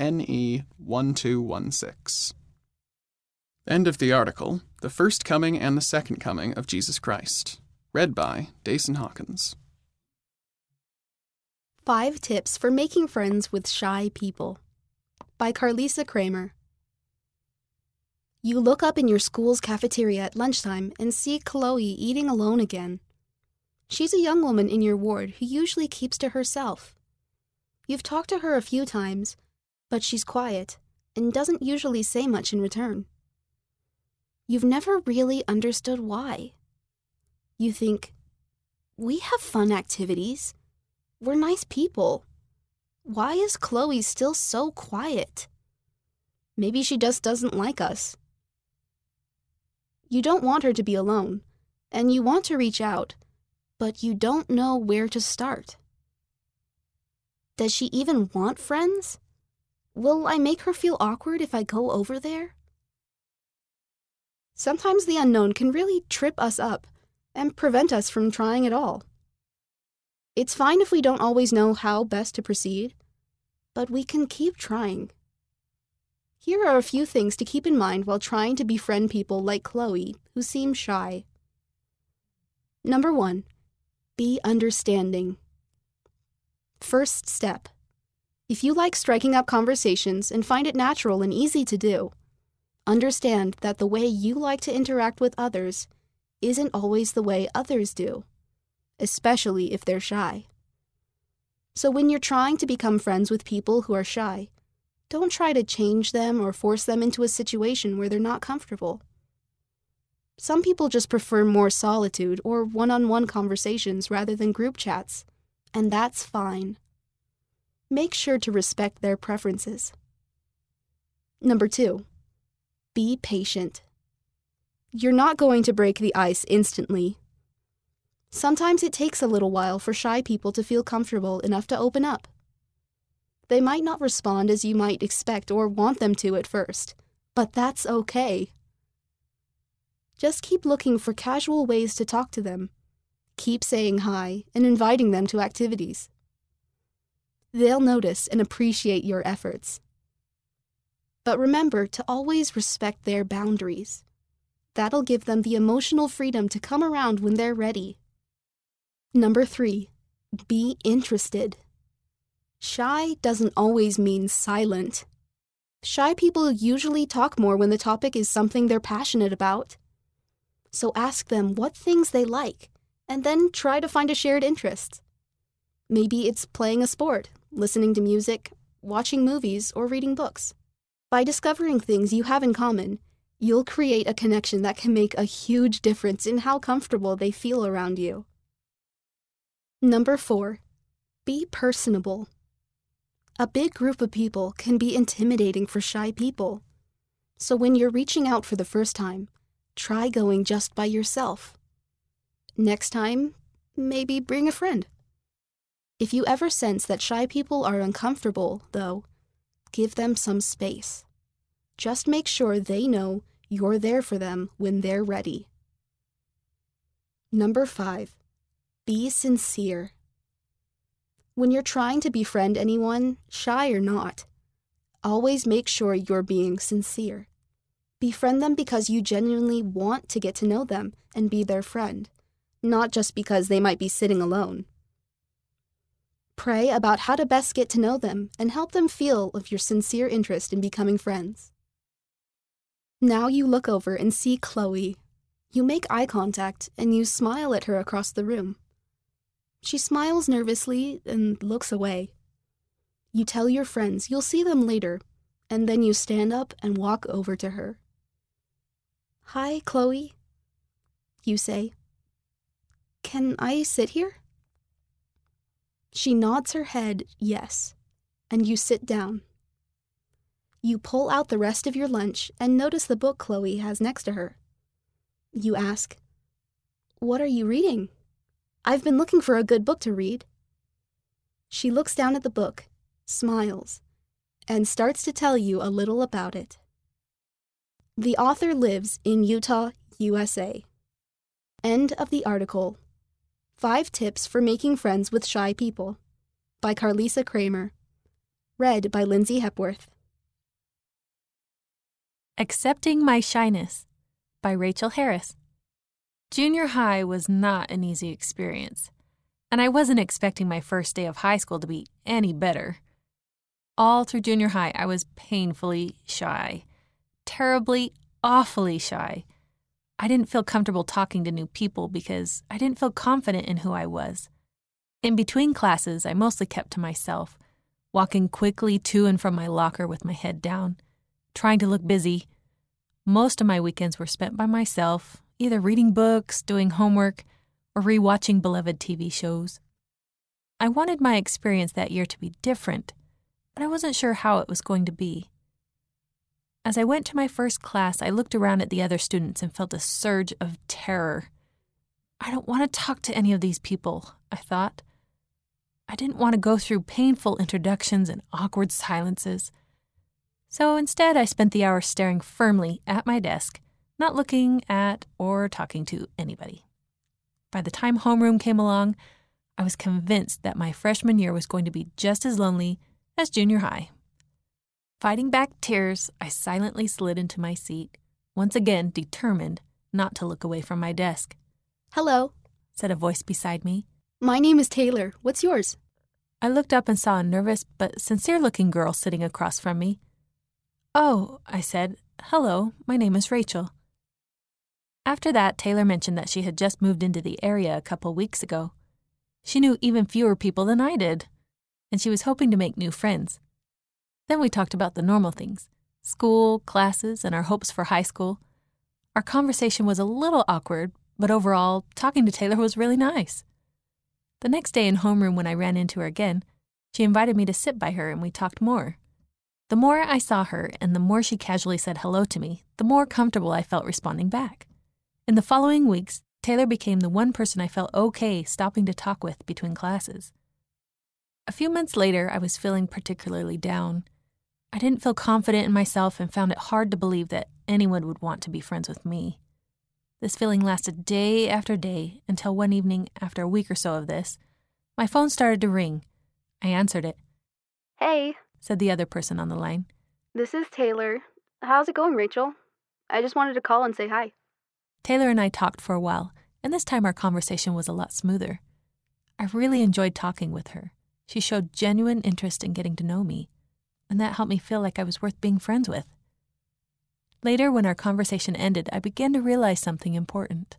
NE1216. End of the article, The First Coming and the Second Coming of Jesus Christ. Read by Dason Hawkins. 5 Tips for Making Friends with Shy People by Carlisa Kramer. You look up in your school's cafeteria at lunchtime and see Chloe eating alone again. She's a young woman in your ward who usually keeps to herself. You've talked to her a few times, but she's quiet and doesn't usually say much in return. You've never really understood why. You think, we have fun activities. We're nice people. Why is Chloe still so quiet? Maybe she just doesn't like us. You don't want her to be alone, and you want to reach out, but you don't know where to start. Does she even want friends? Will I make her feel awkward if I go over there? Sometimes the unknown can really trip us up and prevent us from trying at all. It's fine if we don't always know how best to proceed, but we can keep trying. Here are a few things to keep in mind while trying to befriend people like Chloe, who seem shy. Number 1, be understanding. First step. If you like striking up conversations and find it natural and easy to do, understand that the way you like to interact with others isn't always the way others do, especially if they're shy. So when you're trying to become friends with people who are shy, don't try to change them or force them into a situation where they're not comfortable. Some people just prefer more solitude or one-on-one conversations rather than group chats, and that's fine. Make sure to respect their preferences. Number 2, be patient. You're not going to break the ice instantly. Sometimes it takes a little while for shy people to feel comfortable enough to open up. They might not respond as you might expect or want them to at first, but that's okay. Just keep looking for casual ways to talk to them. Keep saying hi and inviting them to activities. They'll notice and appreciate your efforts. But remember to always respect their boundaries. That'll give them the emotional freedom to come around when they're ready. Number 3, be interested. Shy doesn't always mean silent. Shy people usually talk more when the topic is something they're passionate about. So ask them what things they like, and then try to find a shared interest. Maybe it's playing a sport, listening to music, watching movies, or reading books. By discovering things you have in common, you'll create a connection that can make a huge difference in how comfortable they feel around you. Number 4, be personable. A big group of people can be intimidating for shy people. So when you're reaching out for the first time, try going just by yourself. Next time, maybe bring a friend. If you ever sense that shy people are uncomfortable, though, give them some space. Just make sure they know you're there for them when they're ready. Number 5, be sincere. When you're trying to befriend anyone, shy or not, always make sure you're being sincere. Befriend them because you genuinely want to get to know them and be their friend, not just because they might be sitting alone. Pray about how to best get to know them and help them feel of your sincere interest in becoming friends. Now you look over and see Chloe. You make eye contact and you smile at her across the room. She smiles nervously and looks away. You tell your friends you'll see them later, and then you stand up and walk over to her. "Hi, Chloe," you say. "Can I sit here?" She nods her head yes, and you sit down. You pull out the rest of your lunch and notice the book Chloe has next to her. You ask, "What are you reading? I've been looking for a good book to read." She looks down at the book, smiles, and starts to tell you a little about it. The author lives in Utah, USA. End of the article. 5 Tips for Making Friends with Shy People by Carlisa Kramer. Read by Lindsay Hepworth. Accepting My Shyness by Rachel Harris. Junior high was not an easy experience, and I wasn't expecting my first day of high school to be any better. All through junior high, I was painfully shy, terribly, awfully shy. I didn't feel comfortable talking to new people because I didn't feel confident in who I was. In between classes, I mostly kept to myself, walking quickly to and from my locker with my head down, trying to look busy. Most of my weekends were spent by myself, either reading books, doing homework, or rewatching beloved TV shows. I wanted my experience that year to be different. but I wasn't sure how it was going to be. As I went to my first class, I looked around at the other students and felt a surge of terror. I don't want to talk to any of these people, I thought. I didn't want to go through painful introductions and awkward silences. So instead, I spent the hour staring firmly at my desk, not looking at or talking to anybody. By the time homeroom came along, I was convinced that my freshman year was going to be just as lonely as junior high. Fighting back tears, I silently slid into my seat, once again determined not to look away from my desk. "Hello," said a voice beside me. "My name is Taylor. What's yours?" I looked up and saw a nervous but sincere-looking girl sitting across from me. "Oh," I said, "hello, my name is Rachel." After that, Taylor mentioned that she had just moved into the area a couple weeks ago. She knew even fewer people than I did, and she was hoping to make new friends. Then we talked about the normal things, school, classes, and our hopes for high school. Our conversation was a little awkward, but overall, talking to Taylor was really nice. The next day in homeroom when I ran into her again, she invited me to sit by her and we talked more. The more I saw her and the more she casually said hello to me, the more comfortable I felt responding back. In the following weeks, Taylor became the one person I felt okay stopping to talk with between classes. A few months later, I was feeling particularly down. I didn't feel confident in myself and found it hard to believe that anyone would want to be friends with me. This feeling lasted day after day until one evening, after a week or so of this, my phone started to ring. I answered it. "Hey," said the other person on the line. "this is Taylor. How's it going, Rachel? I just wanted to call and say hi." Taylor and I talked for a while, and this time our conversation was a lot smoother. I really enjoyed talking with her. She showed genuine interest in getting to know me, and that helped me feel like I was worth being friends with. Later, when our conversation ended, I began to realize something important.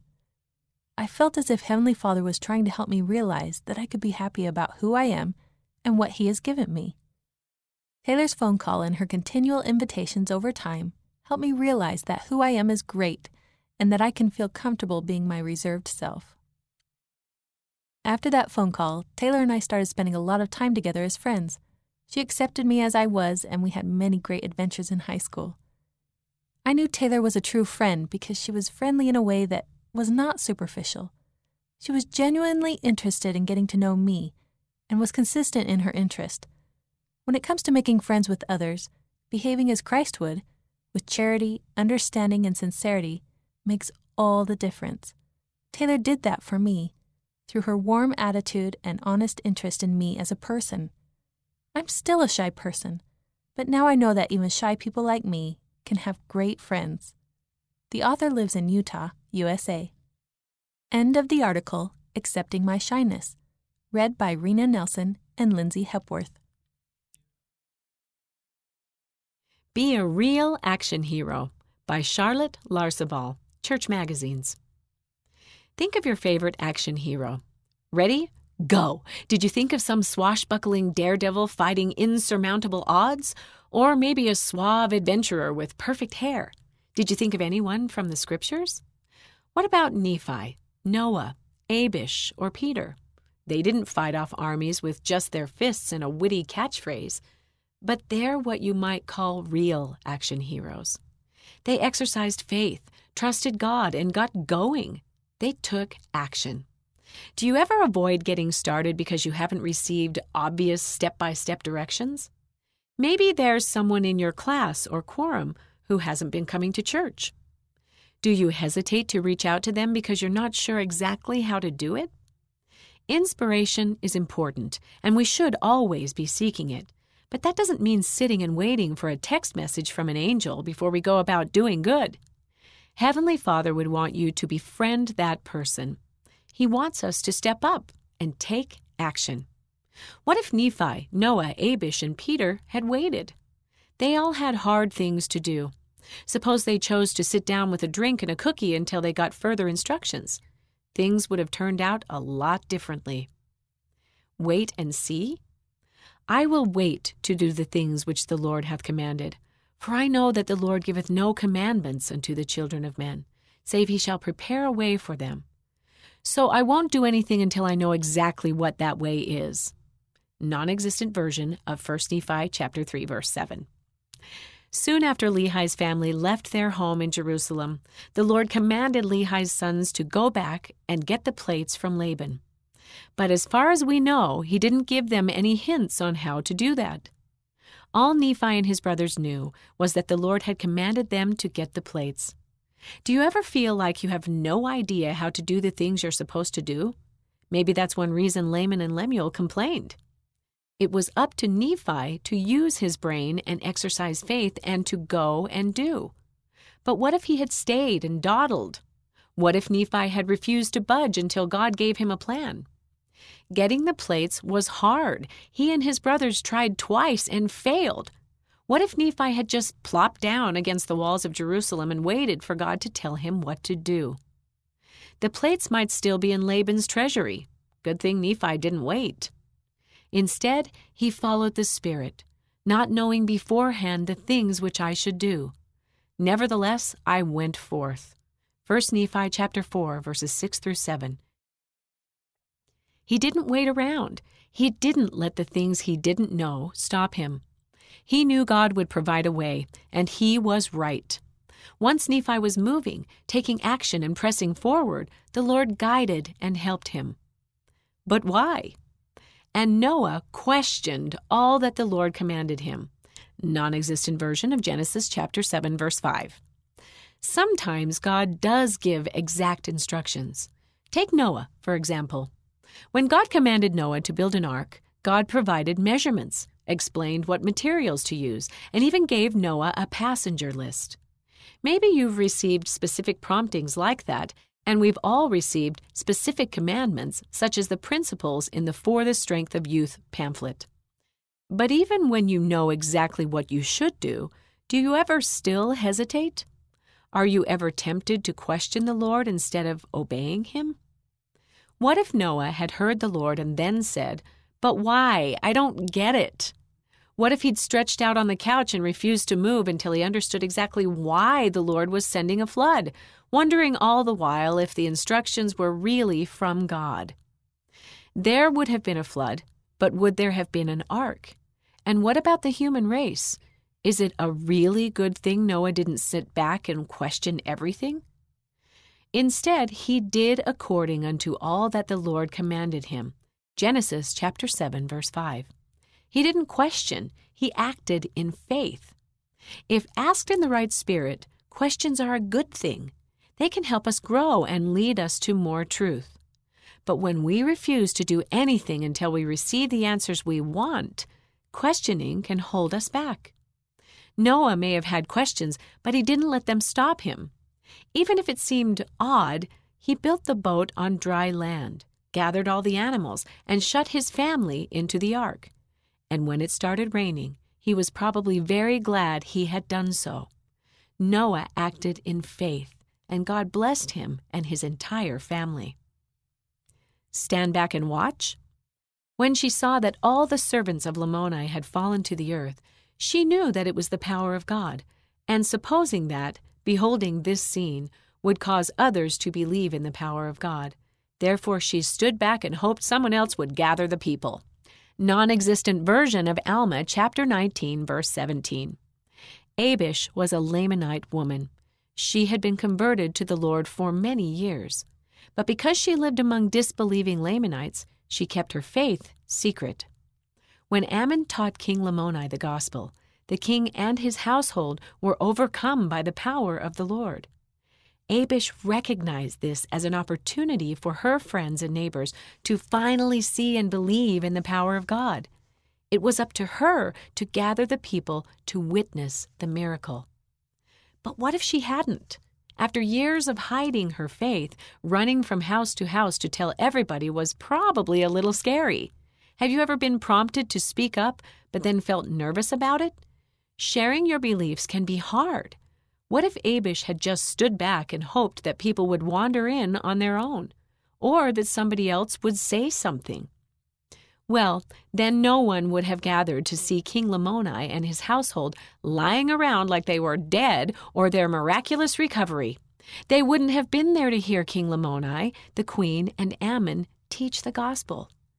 I felt as if Heavenly Father was trying to help me realize that I could be happy about who I am and what He has given me. Taylor's phone call and her continual invitations over time helped me realize that who I am is great and that I can feel comfortable being my reserved self. After that phone call, Taylor and I started spending a lot of time together as friends. She accepted me as I was, and we had many great adventures in high school. I knew Taylor was a true friend because she was friendly in a way that was not superficial. She was genuinely interested in getting to know me and was consistent in her interest. When it comes to making friends with others, behaving as Christ would, with charity, understanding, and sincerity, makes all the difference. Taylor did that for me, through her warm attitude and honest interest in me as a person. I'm still a shy person, but now I know that even shy people like me can have great friends. The author lives in Utah, USA. End of the article, Accepting My Shyness, read by Rena Nelson and Lindsay Hepworth. Be a Real Action Hero by Charlotte Larsabal, Church Magazines. Think of your favorite action hero. Ready? Go! Did you think of some swashbuckling daredevil fighting insurmountable odds? Or maybe a suave adventurer with perfect hair? Did you think of anyone from the scriptures? What about Nephi, Noah, Abish, or Peter? They didn't fight off armies with just their fists and a witty catchphrase, but they're what you might call real action heroes. They exercised faith, trusted God, and got going. They took action. Do you ever avoid getting started because you haven't received obvious step-by-step directions? Maybe there's someone in your class or quorum who hasn't been coming to church. Do you hesitate to reach out to them because you're not sure exactly how to do it? Inspiration is important, and we should always be seeking it. But that doesn't mean sitting and waiting for a text message from an angel before we go about doing good. Heavenly Father would want you to befriend that person. He wants us to step up and take action. What if Nephi, Noah, Abish, and Peter had waited? They all had hard things to do. Suppose they chose to sit down with a drink and a cookie until they got further instructions. Things would have turned out a lot differently. Wait and see? I will wait to do the things which the Lord hath commanded. For I know that the Lord giveth no commandments unto the children of men, save he shall prepare a way for them. So I won't do anything until I know exactly what that way is. non-existent version of 1 Nephi chapter 3, verse 7. Soon after Lehi's family left their home in Jerusalem, the Lord commanded Lehi's sons to go back and get the plates from Laban. But as far as we know, he didn't give them any hints on how to do that. All Nephi and his brothers knew was that the Lord had commanded them to get the plates. Do you ever feel like you have no idea how to do the things you're supposed to do? Maybe that's one reason Laman and Lemuel complained. It was up to Nephi to use his brain and exercise faith and to go and do. But what if he had stayed and dawdled? What if Nephi had refused to budge until God gave him a plan? Getting the plates was hard. He and his brothers tried twice and failed. What if Nephi had just plopped down against the walls of Jerusalem and waited for God to tell him what to do? The plates might still be in Laban's treasury. Good thing Nephi didn't wait. Instead, he followed the Spirit, not knowing beforehand the things which I should do. Nevertheless, I went forth. 1 Nephi chapter 4, verses 6 through 7. He didn't wait around. He didn't let the things he didn't know stop him. He knew God would provide a way, and he was right. Once Nephi was moving, taking action and pressing forward, the Lord guided and helped him. But why? And Noah questioned all that the Lord commanded him. Non-existent version of Genesis chapter 7, verse 5. Sometimes God does give exact instructions. Take Noah, for example. When God commanded Noah to build an ark, God provided measurements, explained what materials to use, and even gave Noah a passenger list. Maybe you've received specific promptings like that, and we've all received specific commandments, such as the principles in the For the Strength of Youth pamphlet. But even when you know exactly what you should do you ever still hesitate? Are you ever tempted to question the Lord instead of obeying Him? What if Noah had heard the Lord and then said, "But why? I don't get it." What if he'd stretched out on the couch and refused to move until he understood exactly why the Lord was sending a flood, wondering all the while if the instructions were really from God? There would have been a flood, but would there have been an ark? And what about the human race? Is it a really good thing Noah didn't sit back and question everything? Instead, he did according unto all that the Lord commanded him. Genesis chapter 7, verse 5. He didn't question, he acted in faith. If asked in the right spirit, questions are a good thing. They can help us grow and lead us to more truth. But when we refuse to do anything until we receive the answers we want, questioning can hold us back. Noah may have had questions, but he didn't let them stop him. Even if it seemed odd, he built the boat on dry land, gathered all the animals, and shut his family into the ark. And when it started raining, he was probably very glad he had done so. Noah acted in faith, and God blessed him and his entire family. Stand back and watch? When she saw that all the servants of Lamoni had fallen to the earth, she knew that it was the power of God, and supposing that, beholding this scene, would cause others to believe in the power of God. Therefore she stood back and hoped someone else would gather the people. Non-existent version of Alma, chapter 19, verse 17. Abish was a Lamanite woman. She had been converted to the Lord for many years. But because she lived among disbelieving Lamanites, she kept her faith secret. When Ammon taught King Lamoni the gospel, the king and his household were overcome by the power of the Lord. Abish recognized this as an opportunity for her friends and neighbors to finally see and believe in the power of God. It was up to her to gather the people to witness the miracle. But what if she hadn't? After years of hiding her faith, running from house to house to tell everybody was probably a little scary. Have you ever been prompted to speak up, but then felt nervous about it? Sharing your beliefs can be hard. What if Abish had just stood back and hoped that people would wander in on their own, or that somebody else would say something? Well, then no one would have gathered to see King Lamoni and his household lying around like they were dead or their miraculous recovery. They wouldn't have been there to hear King Lamoni, the queen, and Ammon teach the gospel.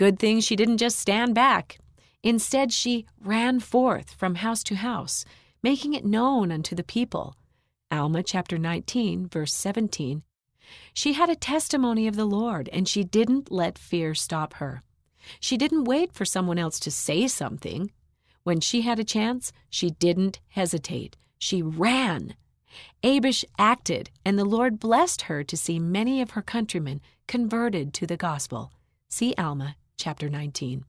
Good thing she didn't just stand back. Instead, she ran forth from house to house, making it known unto the people. Alma chapter 19, verse 17. She had a testimony of the Lord, and she didn't let fear stop her. She didn't wait for someone else to say something. When she had a chance, she didn't hesitate. She ran. Abish acted, and the Lord blessed her to see many of her countrymen converted to the gospel. See Alma chapter 19.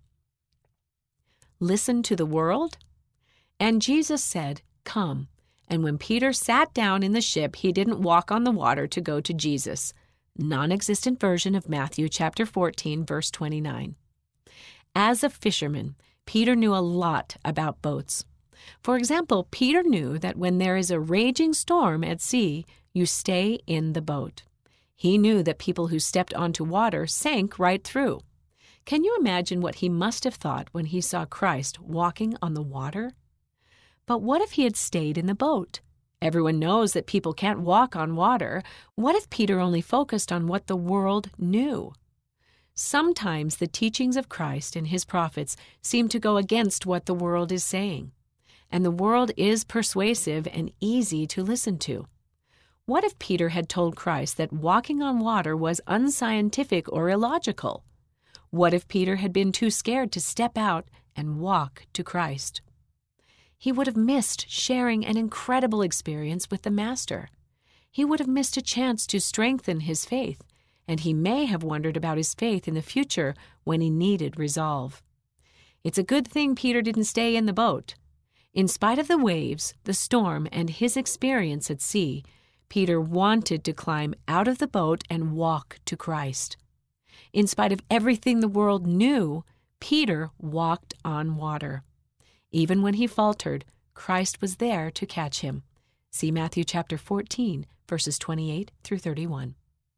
Listen to the world? And Jesus said, Come. And when Peter sat down in the ship, he didn't walk on the water to go to Jesus. Non-existent version of Matthew chapter 14, verse 29. As a fisherman, Peter knew a lot about boats. For example, Peter knew that when there is a raging storm at sea, you stay in the boat. He knew that people who stepped onto water sank right through. Can you imagine what he must have thought when he saw Christ walking on the water? But what if he had stayed in the boat? Everyone knows that people can't walk on water. What if Peter only focused on what the world knew? Sometimes the teachings of Christ and his prophets seem to go against what the world is saying. And the world is persuasive and easy to listen to. What if Peter had told Christ that walking on water was unscientific or illogical? What if Peter had been too scared to step out and walk to Christ? He would have missed sharing an incredible experience with the Master. He would have missed a chance to strengthen his faith, and he may have wondered about his faith in the future when he needed resolve. It's a good thing Peter didn't stay in the boat. In spite of the waves, the storm, and his experience at sea, Peter wanted to climb out of the boat and walk to Christ. In spite of everything the world knew, Peter walked on water. Even when he faltered, Christ was there to catch him. See Matthew chapter 14, verses 28 through 31.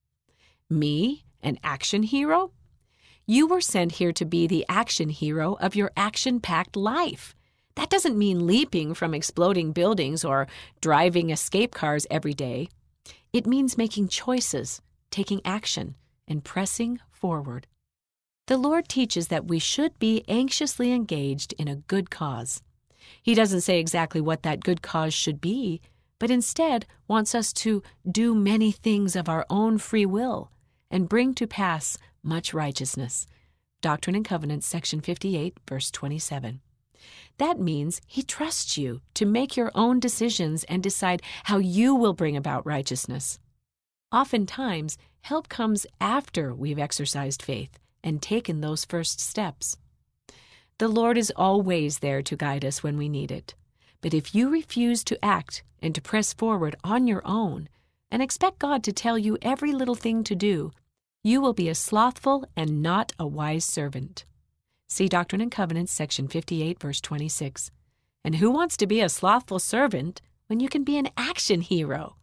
Me, an action hero? You were sent here to be the action hero of your action-packed life. That doesn't mean leaping from exploding buildings or driving escape cars every day. It means making choices, taking action, and pressing forward. The Lord teaches that we should be anxiously engaged in a good cause. He doesn't say exactly what that good cause should be, but instead wants us to do many things of our own free will and bring to pass much righteousness. Doctrine and Covenants, section 58, verse 27. That means He trusts you to make your own decisions and decide how you will bring about righteousness. Oftentimes, help comes after we've exercised faith and taken those first steps. The Lord is always there to guide us when we need it. But if you refuse to act and to press forward on your own and expect God to tell you every little thing to do, you will be a slothful and not a wise servant. See Doctrine and Covenants, section 58, verse 26. And who wants to be a slothful servant when you can be an action hero?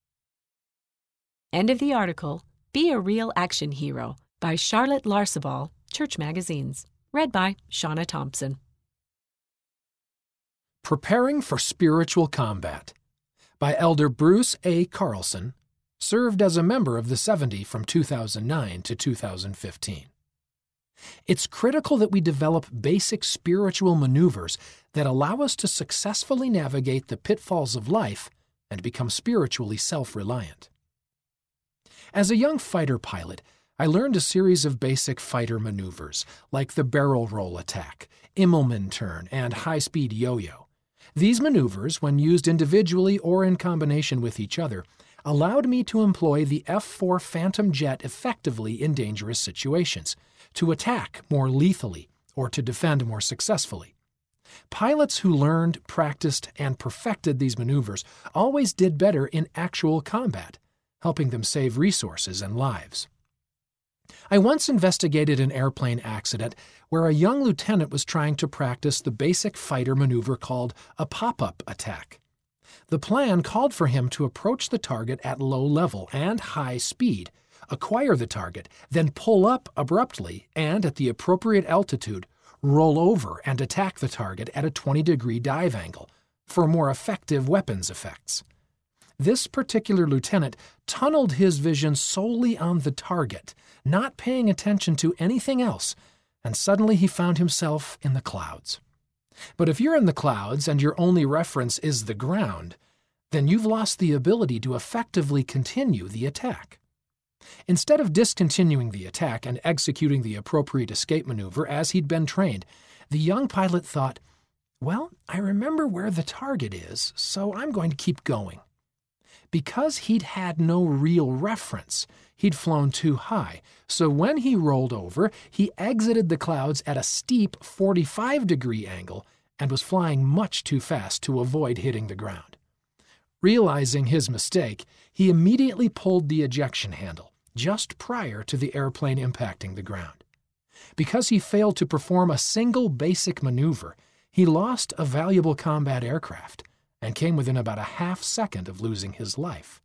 End of the article, Be a Real Action Hero, by Charlotte Larsabal, Church Magazines. Read by Shauna Thompson. Preparing for Spiritual Combat, by Elder Bruce A. Carlson, served as a member of the 70 from 2009 to 2015. It's critical that we develop basic spiritual maneuvers that allow us to successfully navigate the pitfalls of life and become spiritually self-reliant. As a young fighter pilot, I learned a series of basic fighter maneuvers, like the barrel roll attack, Immelman turn, and high-speed yo-yo. These maneuvers, when used individually or in combination with each other, allowed me to employ the F-4 Phantom jet effectively in dangerous situations, to attack more lethally, or to defend more successfully. Pilots who learned, practiced, and perfected these maneuvers always did better in actual combat, helping them save resources and lives. I once investigated an airplane accident where a young lieutenant was trying to practice the basic fighter maneuver called a pop-up attack. The plan called for him to approach the target at low level and high speed, acquire the target, then pull up abruptly and, at the appropriate altitude, roll over and attack the target at a 20-degree dive angle for more effective weapons effects. This particular lieutenant tunneled his vision solely on the target, not paying attention to anything else, and suddenly he found himself in the clouds. But if you're in the clouds and your only reference is the ground, then you've lost the ability to effectively continue the attack. Instead of discontinuing the attack and executing the appropriate escape maneuver as he'd been trained, the young pilot thought, "Well, I remember where the target is, so I'm going to keep going." Because he'd had no real reference, he'd flown too high, so when he rolled over, he exited the clouds at a steep 45-degree angle and was flying much too fast to avoid hitting the ground. Realizing his mistake, he immediately pulled the ejection handle, just prior to the airplane impacting the ground. Because he failed to perform a single basic maneuver, he lost a valuable combat aircraft and came within about a half-second of losing his life.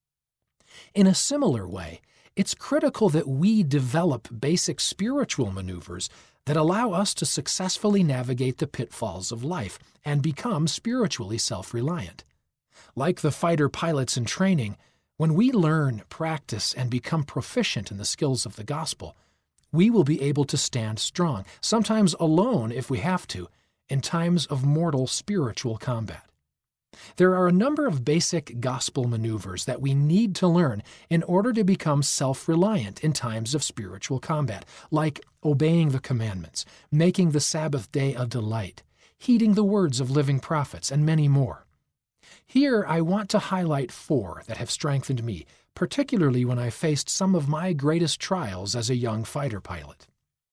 In a similar way, it's critical that we develop basic spiritual maneuvers that allow us to successfully navigate the pitfalls of life and become spiritually self-reliant. Like the fighter pilots in training, when we learn, practice, and become proficient in the skills of the gospel, we will be able to stand strong, sometimes alone if we have to, in times of mortal spiritual combat. There are a number of basic gospel maneuvers that we need to learn in order to become self-reliant in times of spiritual combat, like obeying the commandments, making the Sabbath day a delight, heeding the words of living prophets, and many more. Here I want to highlight 4 that have strengthened me, particularly when I faced some of my greatest trials as a young fighter pilot.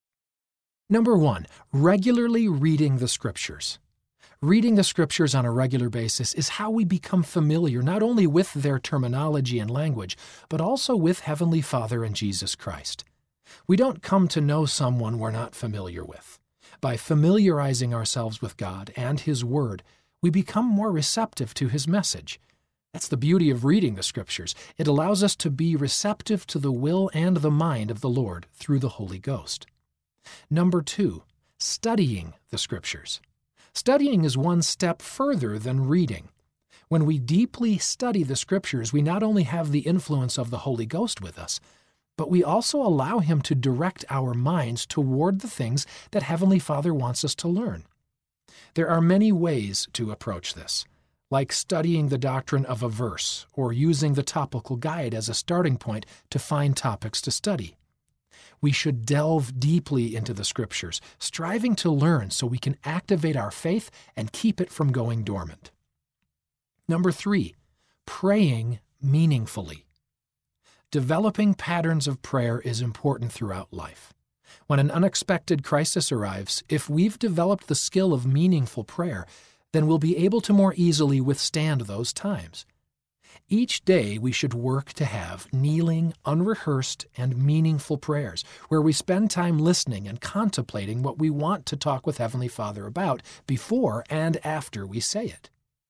Number 1, regularly reading the Scriptures. Reading the Scriptures on a regular basis is how we become familiar not only with their terminology and language, but also with Heavenly Father and Jesus Christ. We don't come to know someone we're not familiar with. By familiarizing ourselves with God and His Word, we become more receptive to His message. That's the beauty of reading the Scriptures. It allows us to be receptive to the will and the mind of the Lord through the Holy Ghost. Number 2, studying the Scriptures. Studying is one step further than reading. When we deeply study the Scriptures, we not only have the influence of the Holy Ghost with us, but we also allow Him to direct our minds toward the things that Heavenly Father wants us to learn. There are many ways to approach this, like studying the doctrine of a verse or using the topical guide as a starting point to find topics to study. We should delve deeply into the Scriptures, striving to learn so we can activate our faith and keep it from going dormant. Number 3, praying meaningfully. Developing patterns of prayer is important throughout life. When an unexpected crisis arrives, if we've developed the skill of meaningful prayer, then we'll be able to more easily withstand those times. Each day we should work to have kneeling, unrehearsed, and meaningful prayers, where we spend time listening and contemplating what we want to talk with Heavenly Father about before and after we say it.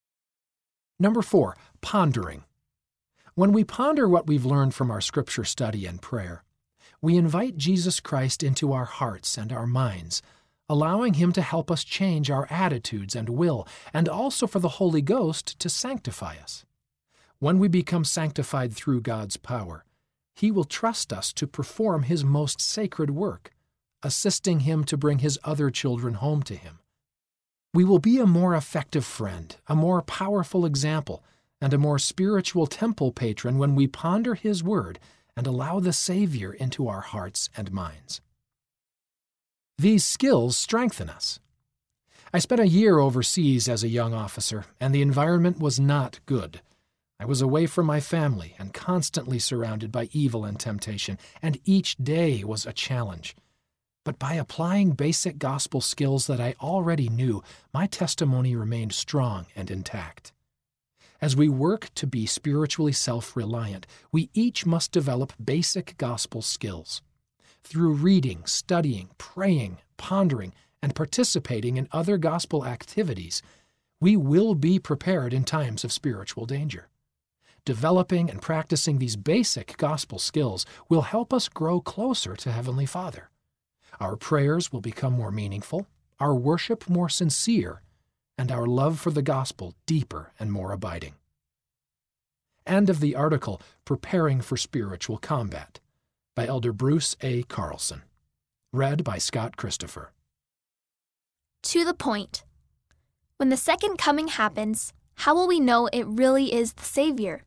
Number 4, pondering. When we ponder what we've learned from our Scripture study and prayer, we invite Jesus Christ into our hearts and our minds, allowing Him to help us change our attitudes and will, and also for the Holy Ghost to sanctify us. When we become sanctified through God's power, He will trust us to perform His most sacred work, assisting Him to bring His other children home to Him. We will be a more effective friend, a more powerful example, and a more spiritual temple patron when we ponder His Word and allow the Savior into our hearts and minds. These skills strengthen us. I spent a year overseas as a young officer, and the environment was not good. I was away from my family and constantly surrounded by evil and temptation, and each day was a challenge. But by applying basic gospel skills that I already knew, my testimony remained strong and intact. As we work to be spiritually self-reliant, we each must develop basic gospel skills. Through reading, studying, praying, pondering, and participating in other gospel activities, we will be prepared in times of spiritual danger. Developing and practicing these basic gospel skills will help us grow closer to Heavenly Father. Our prayers will become more meaningful, our worship more sincere, and our love for the gospel deeper and more abiding. End of the article, Preparing for Spiritual Combat, by Elder Bruce A. Carlson. read by Scott Christopher. To the point. When the second coming happens, how will we know it really is the Savior?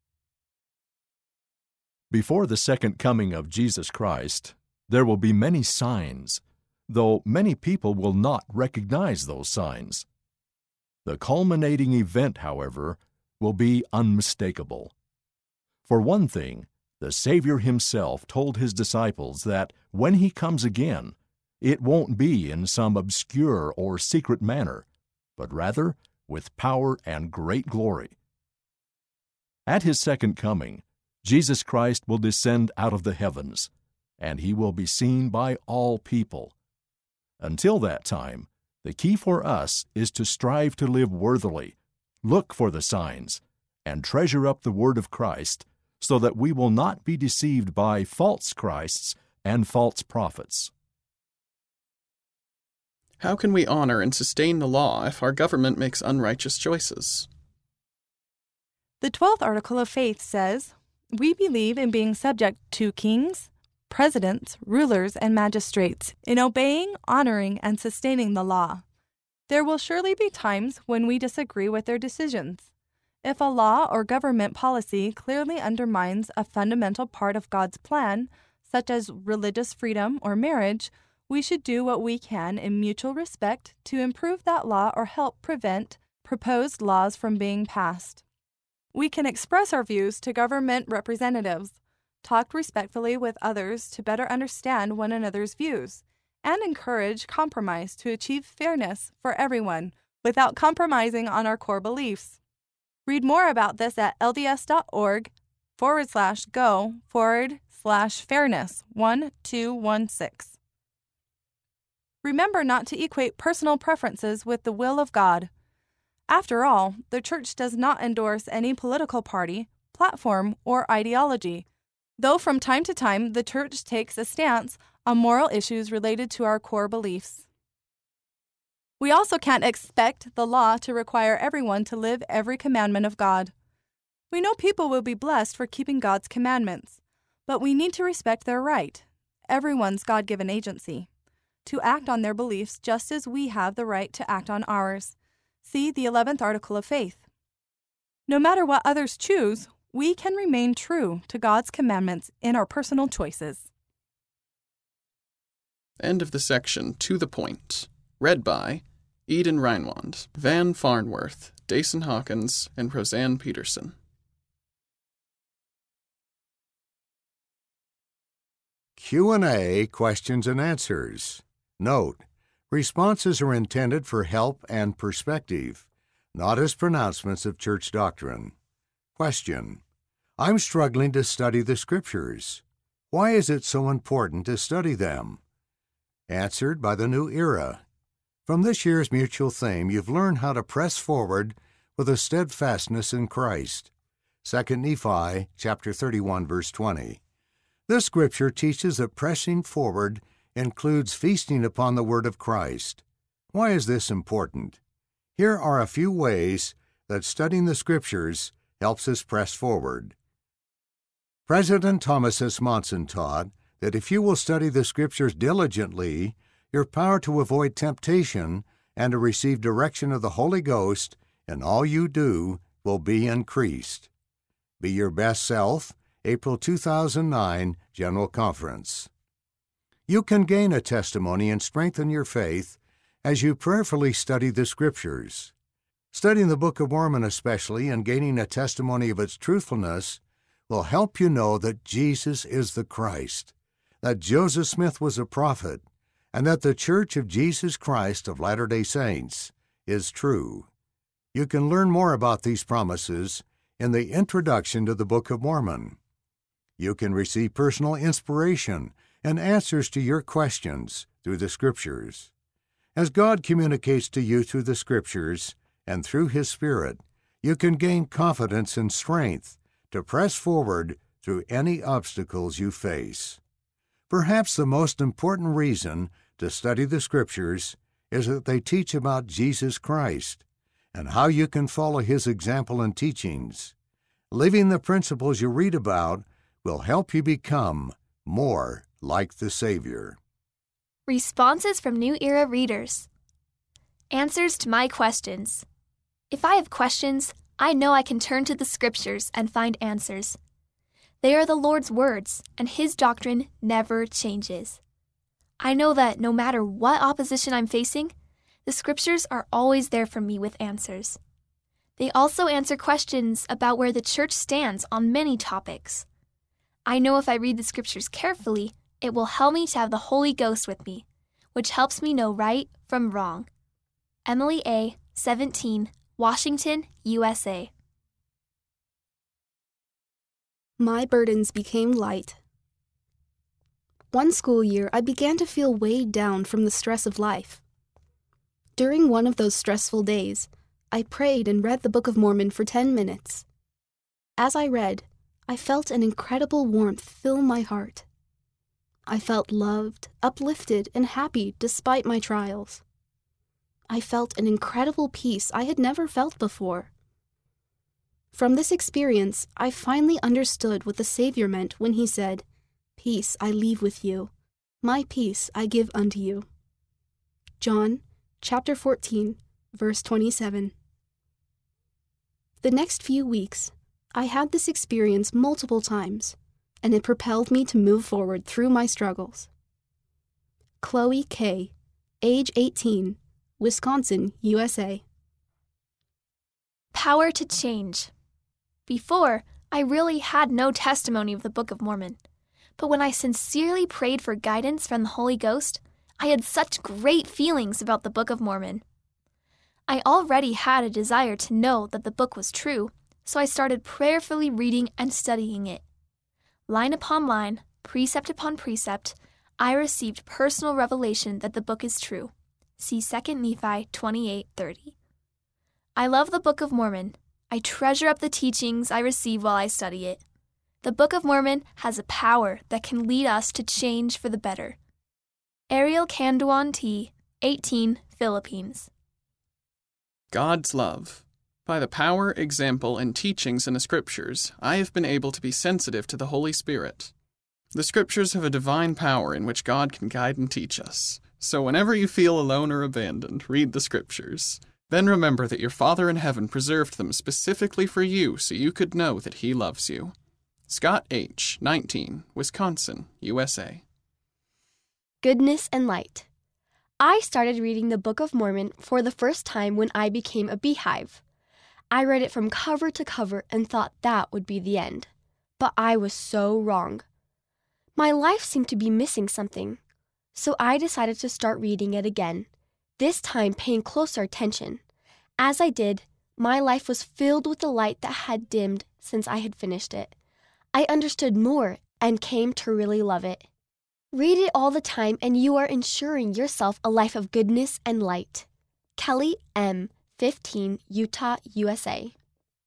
Before the second coming of Jesus Christ, there will be many signs, though many people will not recognize those signs. The culminating event, however, will be unmistakable. For one thing, the Savior himself told his disciples that when he comes again, it won't be in some obscure or secret manner, but rather with power and great glory. At his second coming, Jesus Christ will descend out of the heavens, and he will be seen by all people. Until that time, the key for us is to strive to live worthily, look for the signs, and treasure up the word of Christ so that we will not be deceived by false Christs and false prophets. How can we honor and sustain the law if our government makes unrighteous choices? The 12th article of faith says, "We believe in being subject to kings, presidents, rulers, and magistrates, in obeying, honoring, and sustaining the law. There will surely be times when we disagree with their decisions. If a law or government policy clearly undermines a fundamental part of God's plan, such as religious freedom or marriage, we should do what we can in mutual respect to improve that law or help prevent proposed laws from being passed. We can express our views to government representatives, talk respectfully with others to better understand one another's views, and encourage compromise to achieve fairness for everyone without compromising on our core beliefs. Read more about this at lds.org/go/fairness1216. Remember not to equate personal preferences with the will of God. After all, the Church does not endorse any political party, platform, or ideology, though from time to time the Church takes a stance on moral issues related to our core beliefs. We also can't expect the law to require everyone to live every commandment of God. We know people will be blessed for keeping God's commandments, but we need to respect their right, everyone's God-given agency, to act on their beliefs just as we have the right to act on ours. See the 11th article of faith. No matter what others choose, we can remain true to God's commandments in our personal choices. End of the section To the Point. Read by Eden Reinwand, Van Farnworth, Dason Hawkins, and Roseanne Peterson. Q&A, questions and answers. Note: responses are intended for help and perspective, not as pronouncements of church doctrine. Question: I'm struggling to study the Scriptures. Why is it so important to study them? Answered by the New Era. From this year's mutual theme, you've learned how to press forward with a steadfastness in Christ. 2 Nephi chapter 31, verse 20. This scripture teaches that pressing forward includes feasting upon the Word of Christ. Why is this important? Here are a few ways that studying the Scriptures helps us press forward. President Thomas S. Monson taught that if you will study the Scriptures diligently, your power to avoid temptation and to receive direction of the Holy Ghost in all you do will be increased. Be Your Best Self, April 2009 General Conference. You can gain a testimony and strengthen your faith as you prayerfully study the Scriptures. Studying the Book of Mormon especially and gaining a testimony of its truthfulness will help you know that Jesus is the Christ, that Joseph Smith was a prophet, and that the Church of Jesus Christ of Latter-day Saints is true. You can learn more about these promises in the Introduction to the Book of Mormon. You can receive personal inspiration and answers to your questions through the Scriptures. As God communicates to you through the Scriptures and through His Spirit, you can gain confidence and strength to press forward through any obstacles you face. Perhaps the most important reason to study the Scriptures is that they teach about Jesus Christ and how you can follow His example and teachings. Living the principles you read about will help you become more like the Savior. Responses from New Era readers. Answers to my questions. If I have questions, I know I can turn to the Scriptures and find answers. They are the Lord's words, and His doctrine never changes. I know that no matter what opposition I'm facing, the Scriptures are always there for me with answers. They also answer questions about where the church stands on many topics. I know if I read the Scriptures carefully, it will help me to have the Holy Ghost with me, which helps me know right from wrong. Emily A., 17, Washington, USA. My burdens became light. One school year, I began to feel weighed down from the stress of life. During one of those stressful days, I prayed and read the Book of Mormon for 10 minutes. As I read, I felt an incredible warmth fill my heart. I felt loved, uplifted, and happy despite my trials. I felt an incredible peace I had never felt before. From this experience, I finally understood what the Savior meant when He said, "Peace I leave with you, my peace I give unto you." John, chapter 14, verse 27. The next few weeks, I had this experience multiple times, and it propelled me to move forward through my struggles. Chloe K., age 18, Wisconsin, USA. Power to change. Before, I really had no testimony of the Book of Mormon. But when I sincerely prayed for guidance from the Holy Ghost, I had such great feelings about the Book of Mormon. I already had a desire to know that the book was true, so I started prayerfully reading and studying it. Line upon line, precept upon precept, I received personal revelation that the book is true. See 2 Nephi 28:30. I love the Book of Mormon. I treasure up the teachings I receive while I study it. The Book of Mormon has a power that can lead us to change for the better. Ariel Canduan T., 18, Philippines. God's love. By the power, example, and teachings in the Scriptures, I have been able to be sensitive to the Holy Spirit. The Scriptures have a divine power in which God can guide and teach us. So whenever you feel alone or abandoned, read the Scriptures. Then remember that your Father in heaven preserved them specifically for you so you could know that He loves you. Scott H., 19, Wisconsin, USA. Goodness and light. I started reading the Book of Mormon for the first time when I became a beehive. I read it from cover to cover and thought that would be the end. But I was so wrong. My life seemed to be missing something. So I decided to start reading it again, this time paying closer attention. As I did, my life was filled with the light that had dimmed since I had finished it. I understood more and came to really love it. Read it all the time and you are ensuring yourself a life of goodness and light. Kelly M., 15, Utah, USA.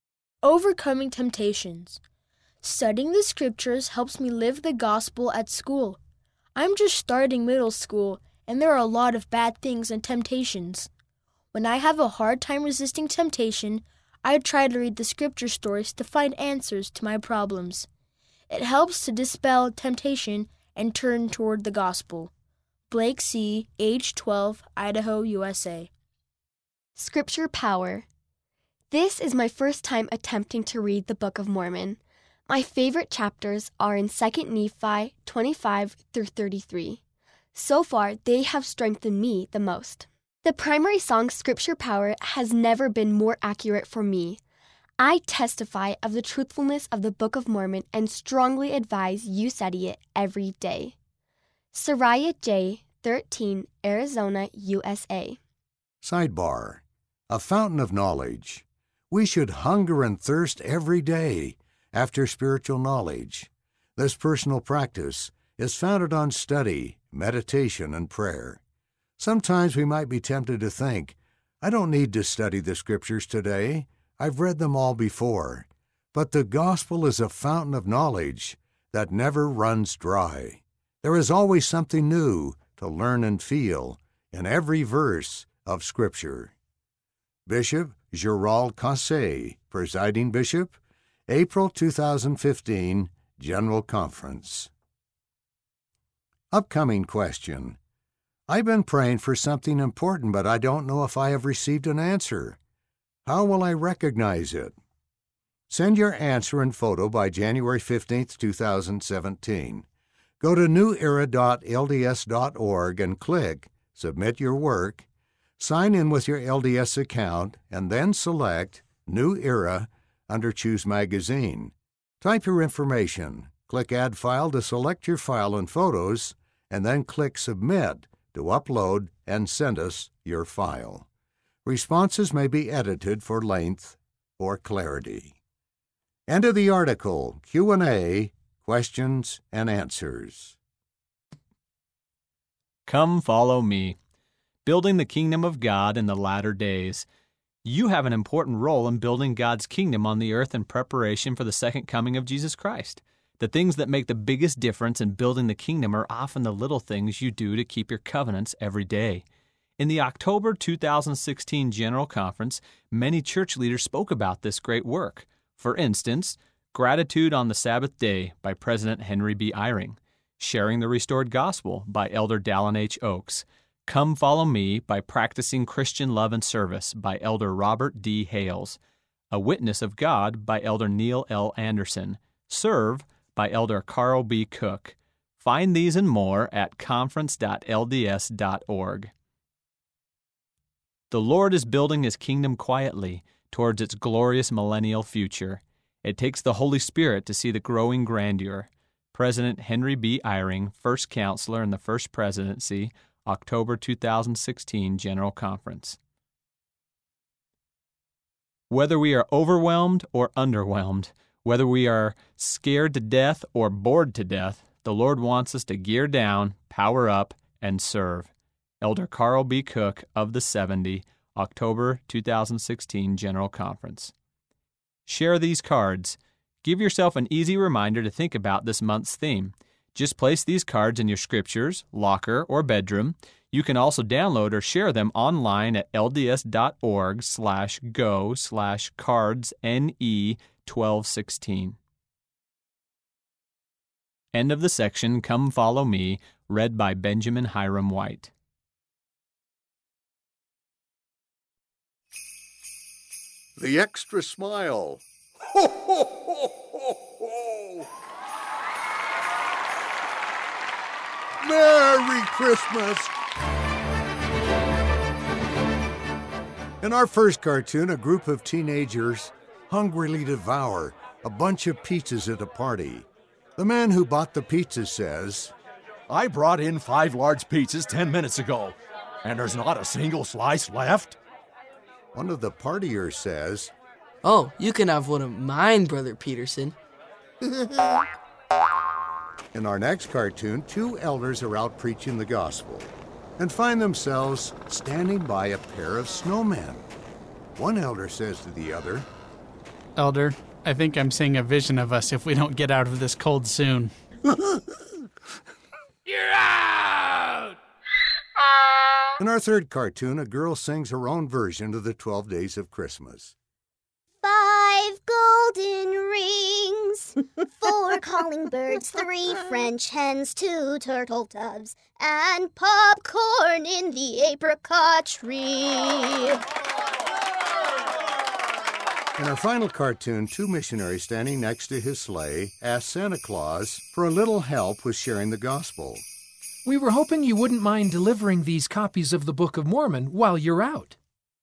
Overcoming temptations. Studying the Scriptures helps me live the gospel at school. I'm just starting middle school, and there are a lot of bad things and temptations. When I have a hard time resisting temptation, I try to read the Scripture stories to find answers to my problems. It helps to dispel temptation and turn toward the gospel. Blake C., age 12, Idaho, USA. Scripture power. This is my first time attempting to read the Book of Mormon. My favorite chapters are in 2 Nephi 25 through 33. So far, they have strengthened me the most. The primary song, Scripture Power, has never been more accurate for me. I testify of the truthfulness of the Book of Mormon and strongly advise you study it every day. Sariah J., 13, Arizona, USA. Sidebar. A fountain of knowledge. We should hunger and thirst every day after spiritual knowledge. This personal practice is founded on study, meditation, and prayer. Sometimes we might be tempted to think, I don't need to study the Scriptures today. I've read them all before. But the gospel is a fountain of knowledge that never runs dry. There is always something new to learn and feel in every verse of Scripture. Bishop Gerald Cassé, Presiding Bishop, April 2015, General Conference. Upcoming question. I've been praying for something important, but I don't know if I have received an answer. How will I recognize it? Send your answer and photo by January 15, 2017. Go to newera.lds.org and click Submit Your Work, sign in with your LDS account, and then select New Era under Choose Magazine. Type your information, click Add File to select your file and photos, and then click Submit to upload and send us your file. Responses may be edited for length or clarity. End of the article, Q&A, questions and answers. Come follow me. Building the kingdom of God in the latter days. You have an important role in building God's kingdom on the earth in preparation for the second coming of Jesus Christ. The things that make the biggest difference in building the kingdom are often the little things you do to keep your covenants every day. In the October 2016 General Conference, many church leaders spoke about this great work. For instance, Gratitude on the Sabbath Day by President Henry B. Eyring, Sharing the Restored Gospel by Elder Dallin H. Oaks, Come Follow Me by Practicing Christian Love and Service by Elder Robert D. Hales, A Witness of God by Elder Neil L. Anderson, Serve by Elder Carl B. Cook. Find these and more at conference.lds.org. The Lord is building His kingdom quietly towards its glorious millennial future. It takes the Holy Spirit to see the growing grandeur. President Henry B. Eyring, First Counselor in the First Presidency, October 2016 General Conference. Whether we are overwhelmed or underwhelmed, whether we are scared to death or bored to death, the Lord wants us to gear down, power up, and serve. Elder Carl B. Cook of the 70, October 2016 General Conference. Share these cards. Give yourself an easy reminder to think about this month's theme. Just place these cards in your scriptures, locker, or bedroom. You can also download or share them online at lds.org/go/cards-NE1216. End of the section, Come Follow Me, read by Benjamin Hiram White. The extra smile. Ho, ho, ho, ho, ho. Merry Christmas! In our first cartoon, a group of teenagers hungrily devour a bunch of pizzas at a party. The man who bought the pizza says, I brought in 5 large pizzas 10 minutes ago, and there's not a single slice left. One of the partiers says, Oh, you can have one of mine, Brother Peterson. In our next cartoon, 2 elders are out preaching the gospel and find themselves standing by a pair of snowmen. One elder says to the other, Elder, I think I'm seeing a vision of us if we don't get out of this cold soon. You're out! In our third cartoon, a girl sings her own version of the 12 Days of Christmas. 5 golden rings, 4 calling birds, 3 French hens, 2 turtle doves, and popcorn in the apricot tree. In our final cartoon, 2 missionaries standing next to his sleigh ask Santa Claus for a little help with sharing the gospel. We were hoping you wouldn't mind delivering these copies of the Book of Mormon while you're out.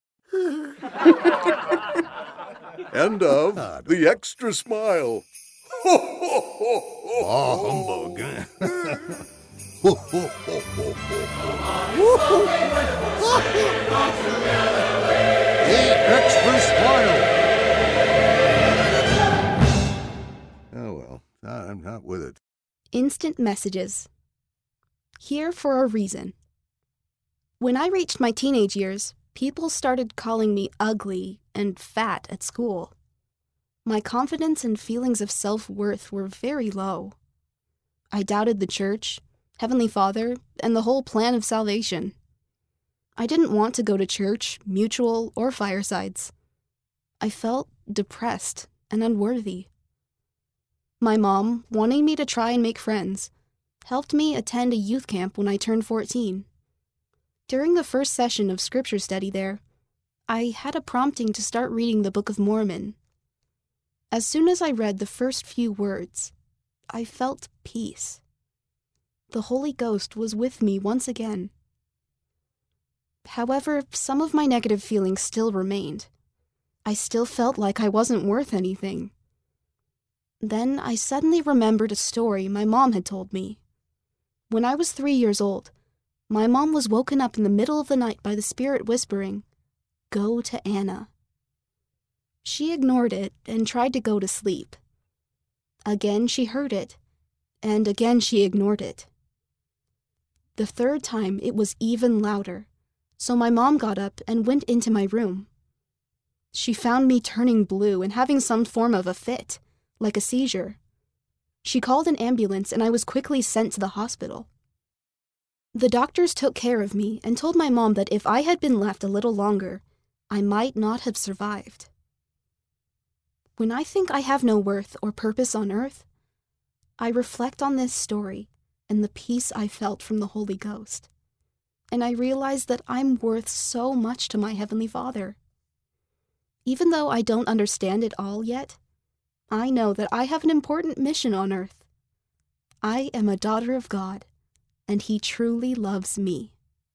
End of The Extra Smile. Ho, ho, ho, ho, Oh, humbug. Ho, ho, ho, ho, ho. The Extra Smile. Oh, well, I'm not with it. Instant messages. Here for a reason. When I reached my teenage years, people started calling me ugly and fat at school. My confidence and feelings of self-worth were very low. I doubted the church, Heavenly Father, and the whole plan of salvation. I didn't want to go to church, mutual, or firesides. I felt depressed and unworthy. My mom, wanting me to try and make friends, helped me attend a youth camp when I turned 14. During the first session of scripture study there, I had a prompting to start reading the Book of Mormon. As soon as I read the first few words, I felt peace. The Holy Ghost was with me once again. However, some of my negative feelings still remained. I still felt like I wasn't worth anything. Then I suddenly remembered a story my mom had told me. When I was 3 years old, my mom was woken up in the middle of the night by the Spirit whispering, "Go to Anna." She ignored it and tried to go to sleep. Again she heard it, and again she ignored it. The third time it was even louder, so my mom got up and went into my room. She found me turning blue and having some form of a fit, like a seizure. She called an ambulance and I was quickly sent to the hospital. The doctors took care of me and told my mom that if I had been left a little longer, I might not have survived. When I think I have no worth or purpose on earth, I reflect on this story and the peace I felt from the Holy Ghost, and I realize that I'm worth so much to my Heavenly Father. Even though I don't understand it all yet, I know that I have an important mission on earth. I am a daughter of God, and He truly loves me.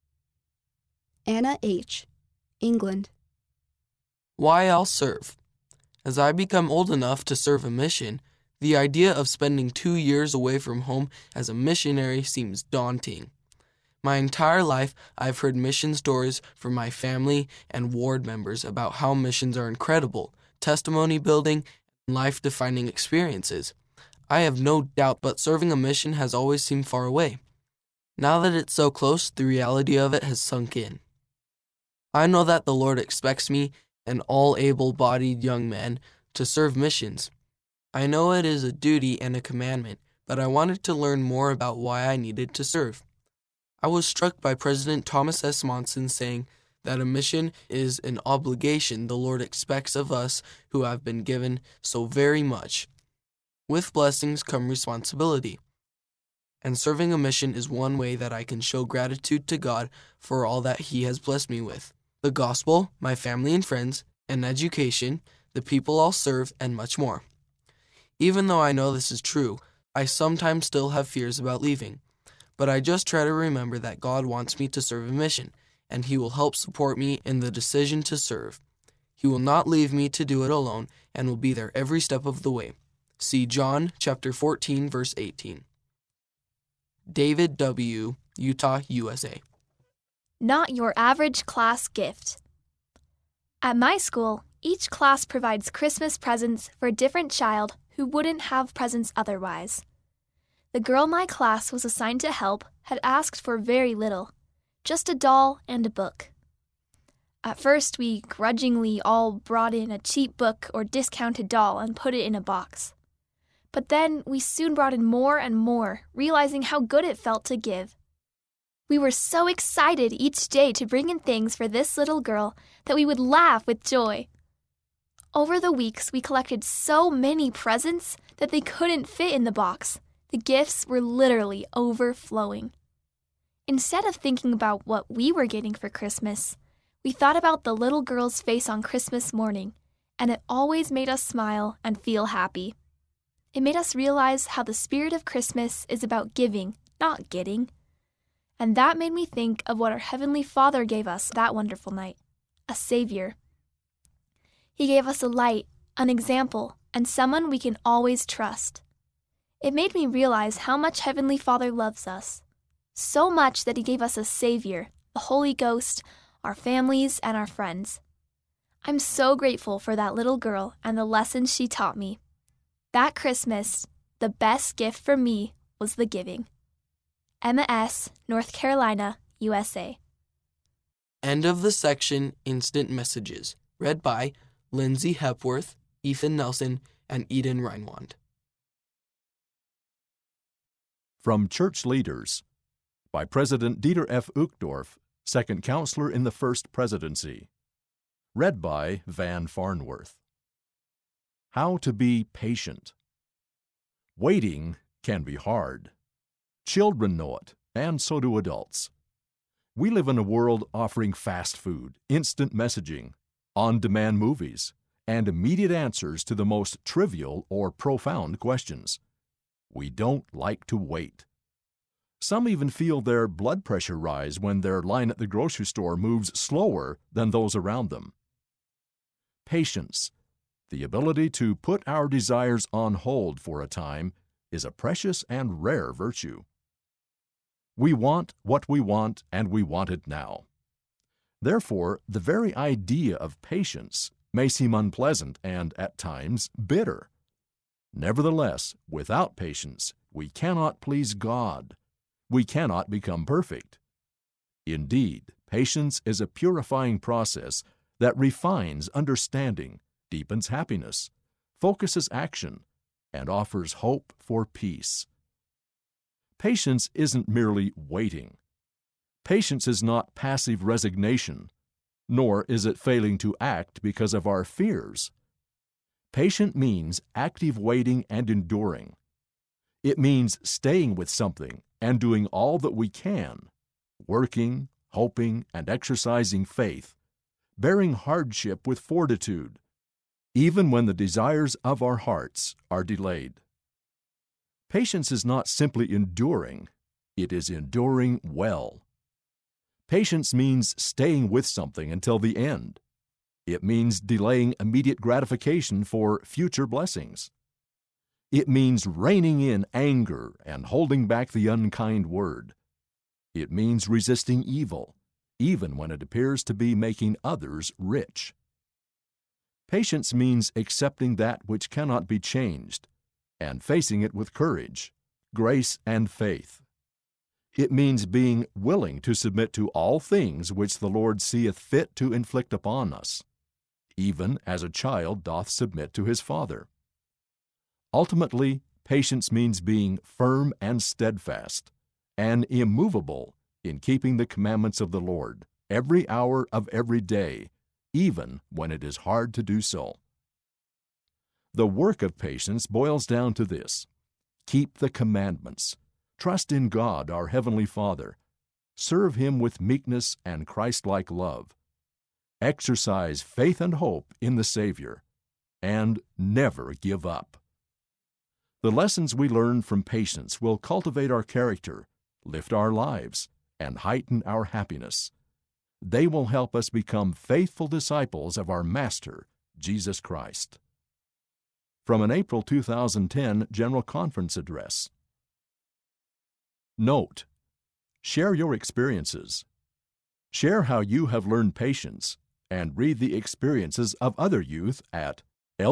Anna H., England. Why I'll serve. As I become old enough to serve a mission, the idea of spending 2 years away from home as a missionary seems daunting. My entire life, I've heard mission stories from my family and ward members about how missions are incredible, testimony building, and life-defining experiences. I have no doubt, but serving a mission has always seemed far away. Now that it's so close, the reality of it has sunk in. I know that the Lord expects me, an all able-bodied young man, to serve missions. I know it is a duty and a commandment, but I wanted to learn more about why I needed to serve. I was struck by President Thomas S. Monson saying that a mission is an obligation the Lord expects of us who have been given so very much. With blessings come responsibility. And serving a mission is one way that I can show gratitude to God for all that He has blessed me with. The gospel, my family and friends, and education, the people I'll serve, and much more. Even though I know this is true, I sometimes still have fears about leaving. But I just try to remember that God wants me to serve a mission, and He will help support me in the decision to serve. He will not leave me to do it alone, and will be there every step of the way. See John chapter 14, verse 18. David W., Utah, USA. Not your average class gift. At my school, each class provides Christmas presents for a different child who wouldn't have presents otherwise. The girl my class was assigned to help had asked for very little, just a doll and a book. At first, we grudgingly all brought in a cheap book or discounted doll and put it in a box. But then we soon brought in more and more, realizing how good it felt to give. We were so excited each day to bring in things for this little girl that we would laugh with joy. Over the weeks, we collected so many presents that they couldn't fit in the box. The gifts were literally overflowing. Instead of thinking about what we were getting for Christmas, we thought about the little girl's face on Christmas morning, and it always made us smile and feel happy. It made us realize how the spirit of Christmas is about giving, not getting. And that made me think of what our Heavenly Father gave us that wonderful night, a Savior. He gave us a light, an example, and someone we can always trust. It made me realize how much Heavenly Father loves us. So much that He gave us a Savior, the Holy Ghost, our families, and our friends. I'm so grateful for that little girl and the lessons she taught me. That Christmas, the best gift for me was the giving. Emma S., North Carolina, USA. End of the section Instant Messages, read by Lindsay Hepworth, Ethan Nelson, and Eden Reinwand. From Church Leaders by President Dieter F. Uchtdorf, Second Counselor in the First Presidency. Read by Van Farnworth. How to be patient. Waiting can be hard. Children know it, and so do adults. We live in a world offering fast food, instant messaging, on-demand movies, and immediate answers to the most trivial or profound questions. We don't like to wait. Some even feel their blood pressure rise when their line at the grocery store moves slower than those around them. Patience, the ability to put our desires on hold for a time, is a precious and rare virtue. We want what we want, and we want it now. Therefore, the very idea of patience may seem unpleasant and, at times, bitter. Nevertheless, without patience, we cannot please God. We cannot become perfect. Indeed, patience is a purifying process that refines understanding, deepens happiness, focuses action, and offers hope for peace. Patience isn't merely waiting. Patience is not passive resignation, nor is it failing to act because of our fears. Patient means active waiting and enduring. It means staying with something and doing all that we can, working, hoping, and exercising faith, bearing hardship with fortitude, even when the desires of our hearts are delayed. Patience is not simply enduring, it is enduring well. Patience means staying with something until the end. It means delaying immediate gratification for future blessings. It means reining in anger and holding back the unkind word. It means resisting evil, even when it appears to be making others rich. Patience means accepting that which cannot be changed and facing it with courage, grace, and faith. It means being willing to submit to all things which the Lord seeth fit to inflict upon us, even as a child doth submit to his father. Ultimately, patience means being firm and steadfast, and immovable in keeping the commandments of the Lord every hour of every day, even when it is hard to do so. The work of patience boils down to this: keep the commandments, trust in God our Heavenly Father, serve Him with meekness and Christ-like love, exercise faith and hope in the Savior, and never give up. The lessons we learn from patience will cultivate our character, lift our lives, and heighten our happiness. They will help us become faithful disciples of our Master, Jesus Christ. From an April 2010 General Conference address. Note: share your experiences. Share how you have learned patience, and read the experiences of other youth at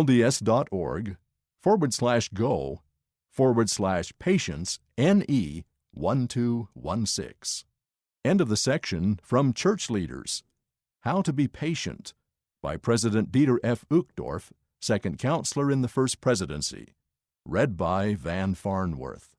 lds.org/go/patience-NE1216. End of the section from Church Leaders: How to be Patient by President Dieter F. Uchtdorf, Second Counselor in the First Presidency. Read by Van Farnworth.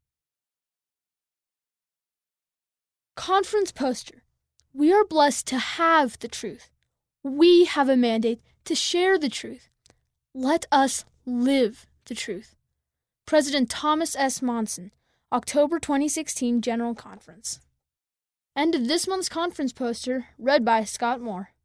Conference poster. We are blessed to have the truth. We have a mandate to share the truth. Let us live the truth. President Thomas S. Monson, October 2016 General Conference. End of this month's conference poster, read by Scott Moore.